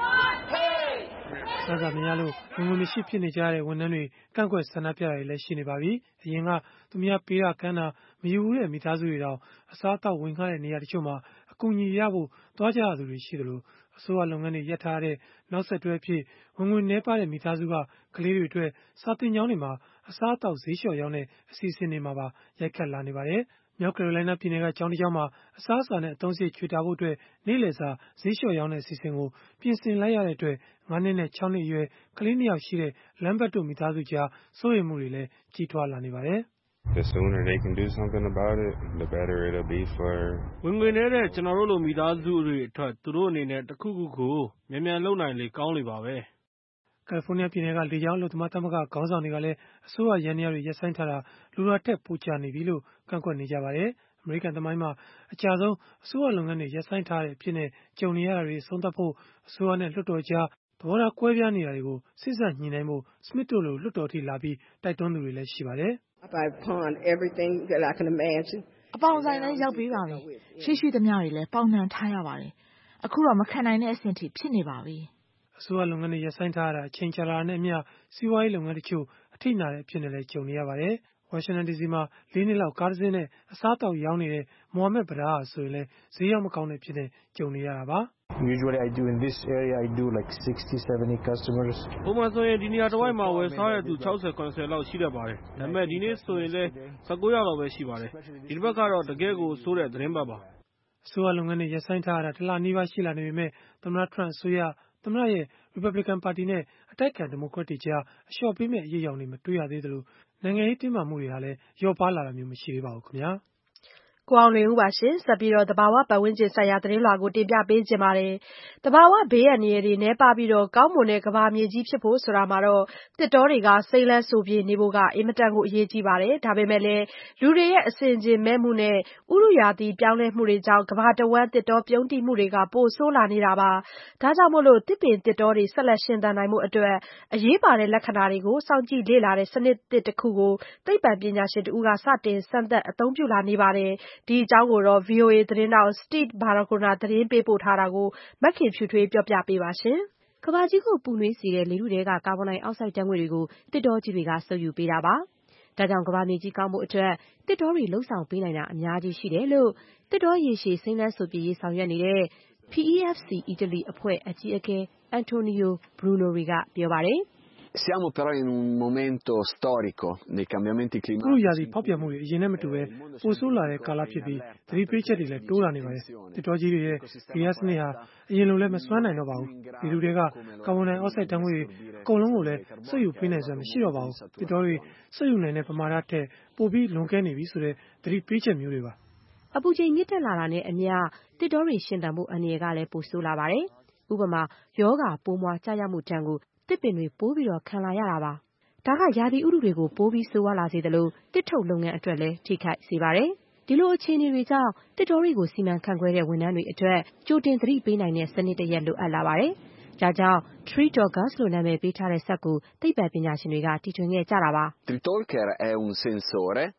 လစာမရလို့ဝင်ငွေမရှိဖြစ်နေကြတဲ့ဝန်ထမ်းတွေကန့်ကွက်ဆန္ဒပြတာတွေလည်းရှိနေပါပြီ။အရင်ကသူများပေးတာကမ်းတာမယူဘူးတဲ့မိသားစုတွေတောင်အစားအသောက်ဝင်ကားတဲ့နေရာတချို့မှာအကူအညီရဖို့သွားကြရသူတွေရှိသလိုအစိုးရလုပ်ငန်းတွေရပ်ထားတဲ့နောက်ဆက်တွဲအဖြစ်ဝင်ငွေနည်းပါးတဲ့မိသားစုကကလေးတွေအတွက်စာသင်ကျောင်းတွေမှာအစားအသောက်ဈေးလျှော့ရောင်းတဲ့အစီအစဉ်တွေမှာပါရိုက်ခတ်လာနေပါတယ်။မြောက်ကယ်ရိုလိုင်းနားပြည်နယ်ကကျောင်းတစ်ကျောင်းမှာအစားအစာနဲ့အသုံးစရိတ်ချွေတာဖို့အတွက်နေ့လည်စာဈေးလျှော့ရောင်းတဲ့အစီအစဉ်ကိုပြင်ဆင်လိုက်ရတဲ့အတွက်ငါးနှစ်နဲ့ခြောက်နှစ်အရွယ်ကလေးနှစ်ယောက်ရှိတဲ့လမ်းဘတ်တို့မိသားစုကြားစိုးရိမ်မှုတွေလည်းကြီးထွားလာနေပါတယ်။ The sooner they can do something about it, the better it'll be for ဝင်ငွေနေတဲ့ကျွန်တော်တို့လိုမိသားစုတွေအတွက်သူတို့အနေနဲ့တခုခုကိုမြန်မြန်လုပ်နိုင်လေကောင်းလေပါပဲ။ကယ်လီဖိုးနီးယားပြည်နယ်ကလေကြောင်းအလုပ်သမားသမဂ္ဂခေါင်းဆောင်တွေကလည်းအစိုးရရန်နေရာတွေရပ်ဆိုင်းထားတာလူတော်ထက်ပိုကြာနေပြီလို့ကန့်ကွက်နေကြပါတယ်။အမေရိကန်သမိုင်းမှာအကြဆုံးအစိုးရလုပ်ငန်းတွေရပ်ဆိုင်းထားတဲ့အဖြစ်နဲ့ကြုံနေရတာတွေဆုံးသက်ဖို့အစိုးရနဲ့လွှတ်တော်ကြားသဘောထားကွဲပြားနေတာတွေကိုစစ်ဆက်ညှိနှိုင်းဖို့စမစ်တို့လိုလွှတ်တော်ထိလာပြီးတိုက်တွန်းသူတွေလည်းရှိပါတယ်။ I've pawned everything that I can imagine. အပေါင်ဆိုင်လည်းရောက်ပြီးပါပြီ။ရှိရှိသမျှတွေလည်းပေါင်နှံထားရပါတယ်။အခုတော့မခံနိုင်တဲ့အဆင့်ထိဖြစ်နေပါပြီ။အစိုးရလုပ်ငန်းတွေရပ်ဆိုင်းထားရတာအချိန်ကြာလာတဲ့နဲ့အမျှစီးပွားရေးလုပ်ငန်းတချို့အထိနာတဲ့အဖြစ်နဲ့လည်းကြုံနေရပါတယ်။ဝါရှင်တန်ဒီစီမှာလေးနှစ်လောက်ကားတစ်စင်းနဲ့အစားအသောက်ရောင်းနေတဲ့မိုဟာမက်ဗဒါးဆိုရင်လည်းဈေးရောက်မကောင်းတဲ့အဖြစ်နဲ့ကြုံနေရတာပါ။ Usually I do in this area I do like sixty seventy customers. ပုံမှန်ဆိုရင်ဒီနေရာတစ်ဝိုက်မှာဝယ်စားရတဲ့သူ၆၀ ၇၀လောက်ရှိတတ်ပါတယ်။ဒါပေမဲ့ဒီနေ့ဆိုရင်လည်း၁၉ယောက်လောက်ပဲရှိပါတယ်။ဒီတစ်ပတ်ကတော့တကယ်ကိုဆိုးတဲ့သတင်းပတ်ပါ။အစိုးရလုပ်ငန်းတွေရပ်ဆိုင်းထားရတာတစ်လနီးပါးရှိလာနေပေမဲ့သမ္မတထရမ့်အစိုးရသမ္မတရဲ့ Republican ပါတီနဲ့အတိုက်အခံဒီမိုကရက်တွေကြားအလျှော့ပေးမဲ့အရေးအယောင်တွေမတွေ့ရသေးသလိုနိုင်ငံရေးတင်းမာမှုတွေဟာလည်းလျော့ပါးလာတာမျိုးမရှိသေးပါဘူးခင်ဗျာ။ကိုအောင်လွင်ဦးပါရှင်ဆက်ပြီးတော့သဘာဝပတ်ဝန်းကျင်ဆိုင်ရာသတင်းလွှာကိုတင်ပြပေးခြင်းပါတယ်။သဘာဝဘေးအန္တရာယ်တွေနည်းပါးပြီးတော့ကောင်းမွန်တဲ့ကဘာမြေကြီးဖြစ်ဖို့ဆိုတာမှာတော့တစ်တောတွေကစိမ့်လန်းဆိုပြေနေဖို့ကအင်မတန်ကိုအရေးကြီးပါတယ်။ဒါပေမဲ့လည်းလူတွေရဲ့အဆင်ခြင်မဲ့မှုနဲ့ဥရုယာတီပြောင်းလဲမှုတွေကြောင့်ကဘာတဝန်းတစ်တောပြုန်းတီးမှုတွေကပိုဆိုးလာနေတာပါ။ဒါကြောင့်မို့လို့တစ်ပင်တစ်တောတွေဆက်လက်ရှင်သန်နိုင်မှုအတွက်အရေးပါတဲ့လက္ခဏာတွေကိုစောင့်ကြည့်လေ့လာတဲ့စနစ်တစ်ခုကိုသိပ္ပံပညာရှင်တို့ကစတင်စမ်းသပ်အသုံးပြုလာနေပါတယ်။ဒီအကြောင်းကိုတော့ ဗွီအိုအေ သတင်းထောက် Steve Baragona သတင်းပေးပို့ထားတာကိုမခင်ဖြူထွေးပြောပြပေးပါရှင်။ကမ္ဘာကြီးကိုပူနွေးစေတဲ့လေထုထဲကကာဗွန်ဒိုင်အောက်ဆိုက်ဓာတ်ငွေ့တွေကိုသစ်တောကြီးတွေကစုပ်ယူပေးတာပါ။ဒါကြောင့်ကမ္ဘာမြေကြီးကောင်းဖို့အတွက်သစ်တောတွေလှုပ်ဆောင်ပေးနိုင်တာအများကြီးရှိတယ်လို့သစ်တောရေရှည်စိမ့်လန်းစိုပြေရေးဆောင်ရွက်နေတဲ့ P E F C အီတလီအဖွဲ့အကြီးအကဲ Antonio Brunori ကပြောပါတယ်။ Siamo però in un momento storico nei cambiamenti climatici. ဥတုရာသီဖောက်ပြန်မှုတွေအရင်နဲ့မတူပဲပိုဆိုးလာတဲ့ကာလဖြစ်ပြီးသတိပေးချက်တွေလည်းတိုးလာနေပါတယ်။သစ်တောကြီးတွေရဲ့ဂေဟစနစ်ဟာအရင်လိုလည်းမစွမ်းနိုင်တော့ပါဘူး။ဒီလူတွေကကာဗွန်ဒိုင်အောက်ဆိုက်ဓာတ်ငွေ့တွေအကုန်လုံးကိုလည်းစုပ်ယူပေးနိုင်စွမ်းမရှိတော့ပါဘူး။သစ်တောတွေစုပ်ယူနိုင်တဲ့ပမာဏထက်ပိုပြီးလွန်ကဲနေပြီဆိုတဲ့သတိပေးချက်မျိုးတွေပါ။အပူချိန်မြင့်တက်လာတာနဲ့အမျှသစ်တောတွေရှင်သန်ဖို့အန္တရာယ်ကလည်းပိုဆိုးလာပါတယ်။ဥပမာယောဂပိုးမွှားကျရောက်မှုဒဏ်ကိုသစ်ပင်တွေပိုးပြီးတော့ခံလာရတာပါ။ဒါကရာသီဥတုတွေကိုပိုးပြီးဆိုးဝါးလာစေသလိုတစ်ထုတ်လုပ်ငန်းအတွက်လည်းထိခိုက်စေပါတယ်။ဒီလိုအခြေအနေတွေကြောင့်တစ်တောတွေကိုစီမံခန့်ခွဲတဲ့ဝန်ထမ်းတွေအတွက်ကြိုတင်သတိပေးနိုင်တဲ့စနစ်တစ်ရပ်လိုအပ်လာပါတယ်။ဒါကြောင့် Tree Talkers လို့နာမည်ပေးထားတဲ့စက်ကိုသိပ္ပံပညာရှင်တွေကတီထွင်ခဲ့ကြတာပါ။ Tree Talker è un sensore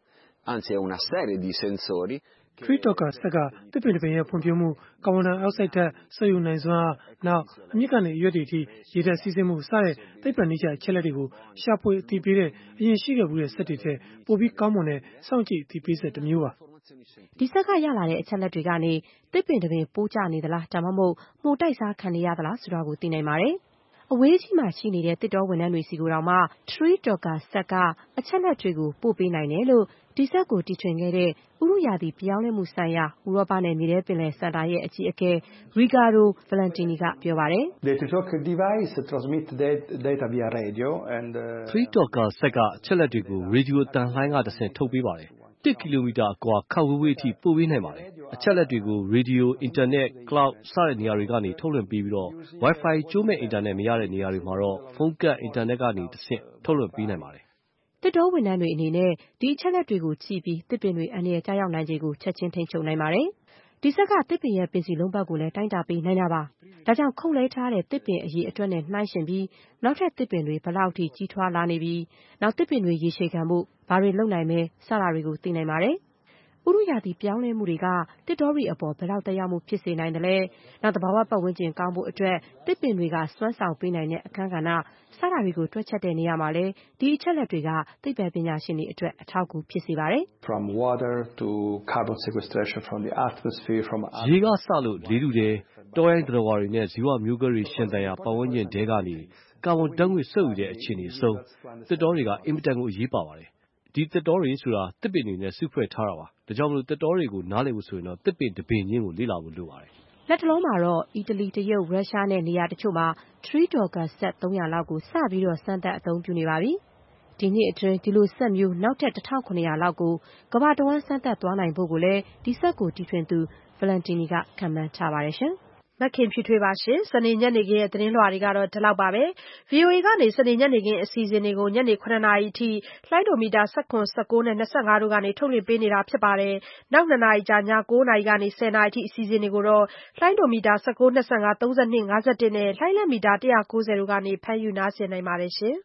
anzi è una serie di sensori. Tree Talker ဆက်ကတစ်ပင်တစ်ပင်ရဲ့ဖွံ့ဖြိုးမှုကာဗွန်ဒိုင်အောက်ဆိုက်ဓာတ်ဆက်ယူနိုင်စွမ်းအားနောက်အမြင့်ကနေရွက်တွေအထိရေဓာတ်စီးဆင်းမှုစတဲ့သိပ္ပံနည်းကျအချက်လက်တွေကိုရှာဖွေအသိပေးတဲ့အရင်ရှိခဲ့မှုတဲ့စက်တွေထက်ပိုပြီးကောင်းမွန်တဲ့စောင့်ကြည့်အသိပေးစက်တစ်မျိုးပါဒီဆက်ကရလာတဲ့အချက်လက်တွေကနေတစ်ပင်တစ်ပင်ပိုးကျနေသလားဒါမှမဟုတ်မှုန်တိုက်စားခံနေရသလားဆိုတာကိုသိနိုင်ပါတယ်အဝေးကြီးမှာရှိနေတဲ့တစ်တော်ဝန်ထမ်းတွေစီကိုတောင်မှ Tree Talker ဆက်ကအချက်လက်တွေကိုပို့ပေးနိုင်တယ်လို့ဒီဆက်ကိုတီထွင်ခဲ့တဲ့ဥရုရာသီပြောင်းလဲမှုဆိုင်ရာဥရောပနဲ့မြေထဲပင်လယ်စင်တာရဲ့အကြီးအကဲ Riccardo Valentini ကပြောပါတယ် The Tree Talker device transmit data via radio and Tree Talker ဆက်ကအချက်လက်တွေကိုရေဒီယိုအသံလှိုင်းကတဆင့်ထုတ်ပေးပါတယ်တစ်ကီလိုမီတာအကွာခန့်ဝေးဝေးအထိပို့ပေးနိုင်ပါတယ်အချက်လက်တွေကိုရေဒီယိုအင်တာနက် cloud စတဲ့နေရာတွေကနေထုတ်လွှင့်ပေးပြီးတော့ Wi-Fi ကျိုးမဲ့အင်တာနက်မရတဲ့နေရာတွေမှာတော့ဖုန်းကတ်အင်တာနက်ကနေတဆင့်ထုတ်လွှင့်ပေးနိုင်ပါတယ်တစ်တော်ဝန်ထမ်းတွေအနေနဲ့ဒီအချက်လက်တွေကိုကြည့်ပြီးတစ်ပင်တွေအန္တရာယ်ကြားရောက်နိုင်ခြေကိုချက်ချင်းထိန်းချုပ်နိုင်ပါတယ်ဒီဆက်ကတစ်ပင်ရဲ့ပင်စီလုံးပတ်ကိုလည်းတိုင်းတာပေးနိုင်တာပါဒါကြောင့်ခုတ်လဲထားတဲ့တစ်ပင်အရေးအတွက်နဲ့နှိုင်းယှဉ်ပြီးနောက်ထပ်တစ်ပင်တွေဘလောက်ထိကြီးထွားလာနေပြီးနောက်တစ်ပင်တွေရေရှည်ခံမှုဘာတွေလုပ်နိုင်မဲစတာတွေကိုသိနိုင်ပါတယ်ဥရုရာသီပြောင်းလဲမှုတွေကတစ်တော်ရီအပေါ်ဘယ်လောက်သက်ရောက်မှုဖြစ်စေနိုင်တယ်လဲနောက်သဘာဝပတ်ဝန်းကျင်ကောင်းဖို့အတွက်တစ်ပင်တွေကစွမ်းဆောင်ပေးနိုင်တဲ့အခန်းကဏ္ဍစတာတွေကိုတွက်ချက်တဲ့နေရာမှာလဲဒီအချက်လက်တွေကသိပ္ပံပညာရှင်တွေအတွက်အထောက်အကူဖြစ်စေပါတယ် From water to carbon sequestration from the atmosphere from ရေကစလို့လေထုထဲတောရိုင်းသတ္တဝါတွေနဲ့ဇီဝမျိုးကွဲတွေရှင်သန်ရာပတ်ဝန်းကျင်တဲကနေကာဗွန်ဓာတ်ငွေ့စုပ်ယူတဲ့အခြေအနေအဆုံးတစ်တော်တွေကအင်မတန်ကိုအရေးပါပါတယ်ဒီတစ်တော်တွေဆိုတာတစ်ပင်တွေနဲ့စုဖွဲ့ထားတာပါဒါကြောင့်မလို့တစ်တော်တွေကိုနားလည်ဖို့ဆိုရင်တော့တစ်ပင်တစ်ပင်ချင်းကိုလေ့လာဖို့လိုပါတယ်လက်တလုံးမှာတော့အီတလီတရုတ်ရုရှားနဲ့နေရာတချို့မှာ Tree Talker ဆက်သုံးရာလောက်ကိုစပြီးတော့စမ်းသပ်အသုံးပြုနေပါပြီဒီနှစ်အတွင်းဒီလိုဆက်မျိုးနောက်ထပ်တစ်ထောင်ခုနှစ်ရာလောက်ကိုကမ္ဘာတဝန်းစမ်းသပ်သွားနိုင်ဖို့ကိုလည်းဒီဆက်ကိုတီထွင်သူ Valentini ကခန့်မှန်းထားပါတယ်ရှင်မခင်ဖြူထွေးပါရှင်စနေညနေခင်းရဲ့သတင်းလွှာတွေကတော့ဒီလောက်ပါပဲ ဗွီအိုအေ ကနေစနေညနေခင်းအစီအစဉ်တွေကိုညနေခုနှစ်နာရီအထိလိုင်းဒိုမီတာ၁၇ ၁၉နဲ့၂၅တို့ကနေထုတ်လွှင့်ပေးနေတာဖြစ်ပါတယ်နောက်နှစ်နာရီကြာည၉နာရီကနေ၁၀နာရီအထိအစီအစဉ်တွေကိုတော့လိုင်းဒိုမီတာ၁၉ ၂၅ ၃၂ ၅၁နဲ့လှိုင်းလက်မီတာ၁၉၀တို့ကနေဖမ်းယူနားဆင်နိုင်ပါတယ်ရှင်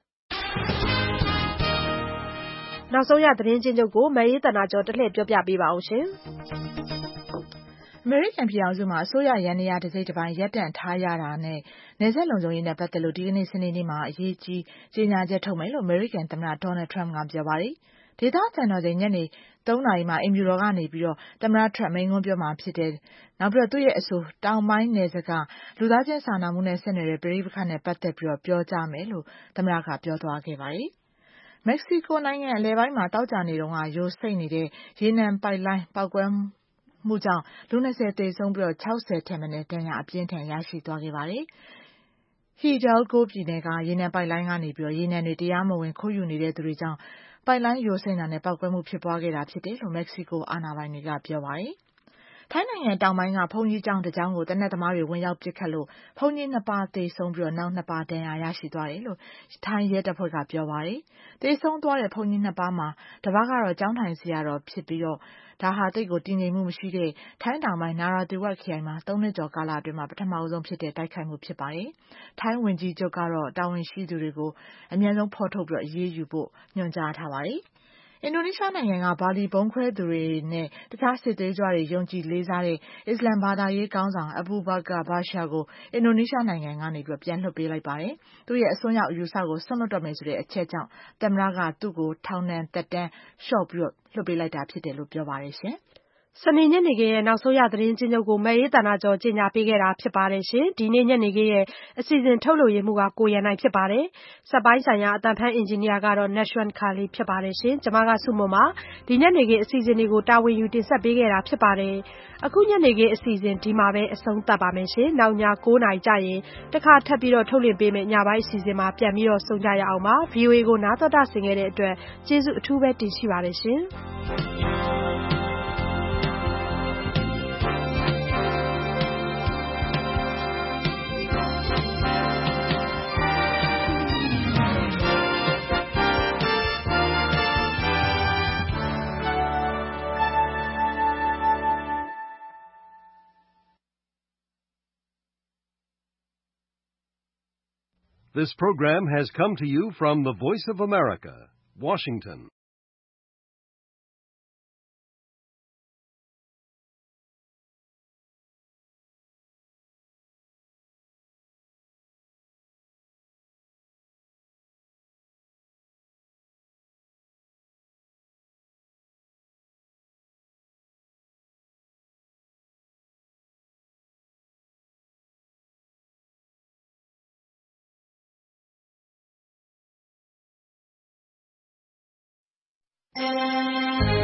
နောက်ဆုံးရသတင်းချင်းချုပ်ကိုမအေးသန္တာကျော်တလှည့်ပြောပြပေးပါအောင်ရှင်အမေရိကန်ပြည်ထောင်စုမှာအစိုးရယန္တရားတစ်စိတ်တစ်ပိုင်းရပ်တန့်ထားရတာနဲ့နယ်စပ်လုံခြုံရေးနဲ့ပတ်သက်လို့ဒီကနေ့စနေနေ့မှာအရေးကြီးကြေညာချက်ထုတ်မယ်လို့အမေရိကန်သမ္မတ Donald Trump ကပြောပါတယ်။ဒေသစံတော်ချိန်ညနေသုံးနာရီမှာအိမ်ဖြူတော်ကနေပြီးတော့သမ္မတ Trump မိန့်ခွန်းပြောမှာဖြစ်တယ်။နောက်ပြီးတော့သူ့ရဲ့အဆိုတောင်ပိုင်းနယ်စပ်ကလူသားချင်းစာနာမှုနဲ့ဆက်နွယ်တဲ့ပြည်ပခတ်နဲ့ပတ်သက်ပြီးတော့ပြောကြားမယ်လို့သမ္မတကပြောသွားခဲ့ပါတယ်။မက္ကဆီကိုနိုင်ငံအလယ်ပိုင်းမှာတောက်ကြနေတုန်းကယိုစိမ့်နေတဲ့ရေနံပိုက်လိုင်းပောက်ကွဲမှုကြောင့်လူ၂၀သေဆုံးပြီးတော့၆၀ထက်မနည်းဒဏ်ရာအပြင်းထန်ရရှိသွားခဲ့ပါတယ်။ Hidalgo ပြည်နယ်ကရေနံပိုက်လိုင်းကနေပြီးတော့ရေနံတွေတရားမဝင်ခိုးယူနေတဲ့သူတွေကြောင့်ပိုက်လိုင်းယိုစိမ့်တာနဲ့ပောက်ကွဲမှုဖြစ်ပွားခဲ့တာဖြစ်တယ်လို့မက္ကဆီကိုအာဏာပိုင်တွေကပြောပါတယ်။ထိုင်းနိုင်ငံတောင်ပိုင်းကဘုန်းကြီးကျောင်းတစ်ကျောင်းကိုတနက်သမားတွေဝင်ရောက်ပစ်ခတ်လို့ဘုန်းကြီးနှစ်ပါးသေဆုံးပြီးတော့နောက်နှစ်ပါးဒဏ်ရာရရှိသွားတယ်လို့ထိုင်းရဲတပ်ဖွဲ့ကပြောပါတယ်။သေဆုံးသွားတဲ့ဘုန်းကြီးနှစ်ပါးမှာတစ်ပါးကတော့ကျောင်းထိုင်ဆရာတော်ဖြစ်ပြီးတော့ဒါဟာတိတ်ကိုတည်ငြိမ်မှုမရှိတဲ့ထိုင်းတောင်ပိုင်းနာရာသီဝတ်ခရိုင်မှာသုံးနှစ်ကျော်ကာလအတွင်းမှာပထမဆုံးဖြစ်တဲ့တိုက်ခိုက်မှုဖြစ်ပါတယ်။ထိုင်းဝန်ကြီးချုပ်ကတော့တာဝန်ရှိသူတွေကိုအမြန်ဆုံးဖော်ထုတ်ပြီးတော့အရေးယူဖို့ညွှန်ကြားထားပါတယ်။အင်ဒိုနီးရှားနိုင်ငံကဘာလီဘုံခွဲသူတွေနဲ့တခြားစစ်သွေးကြွတွေယုံကြည်လေးစားတဲ့အစ္စလမ်ဘာသာရေးခေါင်းဆောင်အဘူဘာကာဘာရှာကိုအင်ဒိုနီးရှားနိုင်ငံကနေပြီးပြန်လွှတ်ပေးလိုက်ပါတယ်။သူ့ရဲ့အစွန်းရောက်အယူဆကိုဆွန့်လွတ်တော့မယ်ဆိုတဲ့အချက်ကြောင့်သမ္မတကသူ့ကိုထောင်ဒဏ်သက်တမ်းလျှော့ပြီးတော့လွှတ်ပေးလိုက်တာဖြစ်တယ်လို့ပြောပါတယ်ရှင်။စနေညနေခင်းရဲ့နောက်ဆုံးရသတင်းချင်းချုပ်ကိုမအေးသန္တာကျော်ကြီးညာပေးခဲ့တာဖြစ်ပါတယ်ရှင်ဒီနေ့ညနေခင်းရဲ့အစီအစဉ်ထုတ်လို့ရမှုကကိုရန်နိုင်ဖြစ်ပါတယ်စက်ပိုင်းဆိုင်ရာအတန်ဖန်အင်ဂျင်နီယာကတော့ Nashwan Kali ဖြစ်ပါတယ်ရှင်ကျွန်မကစုမုံပါဒီညနေခင်းအစီအစဉ်တွေကိုတာဝန်ယူတင်ဆက်ပေးခဲ့တာဖြစ်ပါတယ်အခုညနေခင်းအစီအစဉ်ဒီမှာပဲအဆုံးသတ်ပါမယ်ရှင်နောက်ည၉နာရီကြာရင်တခါထပ်ပြီးတော့ထုတ်လွှင့်ပေးမယ်ညပိုင်းအစီအစဉ်မှာပြန်ပြီးတော့ဆုံကြရအောင်ပါ ဗွီအိုအေ ကိုနားတော်တာဆင်ခဲ့တဲ့အတွက်ကျေးဇူးအထူးပဲတင်ရှိပါတယ်ရှင် This program has come to you from the Voice of America, Washington. ။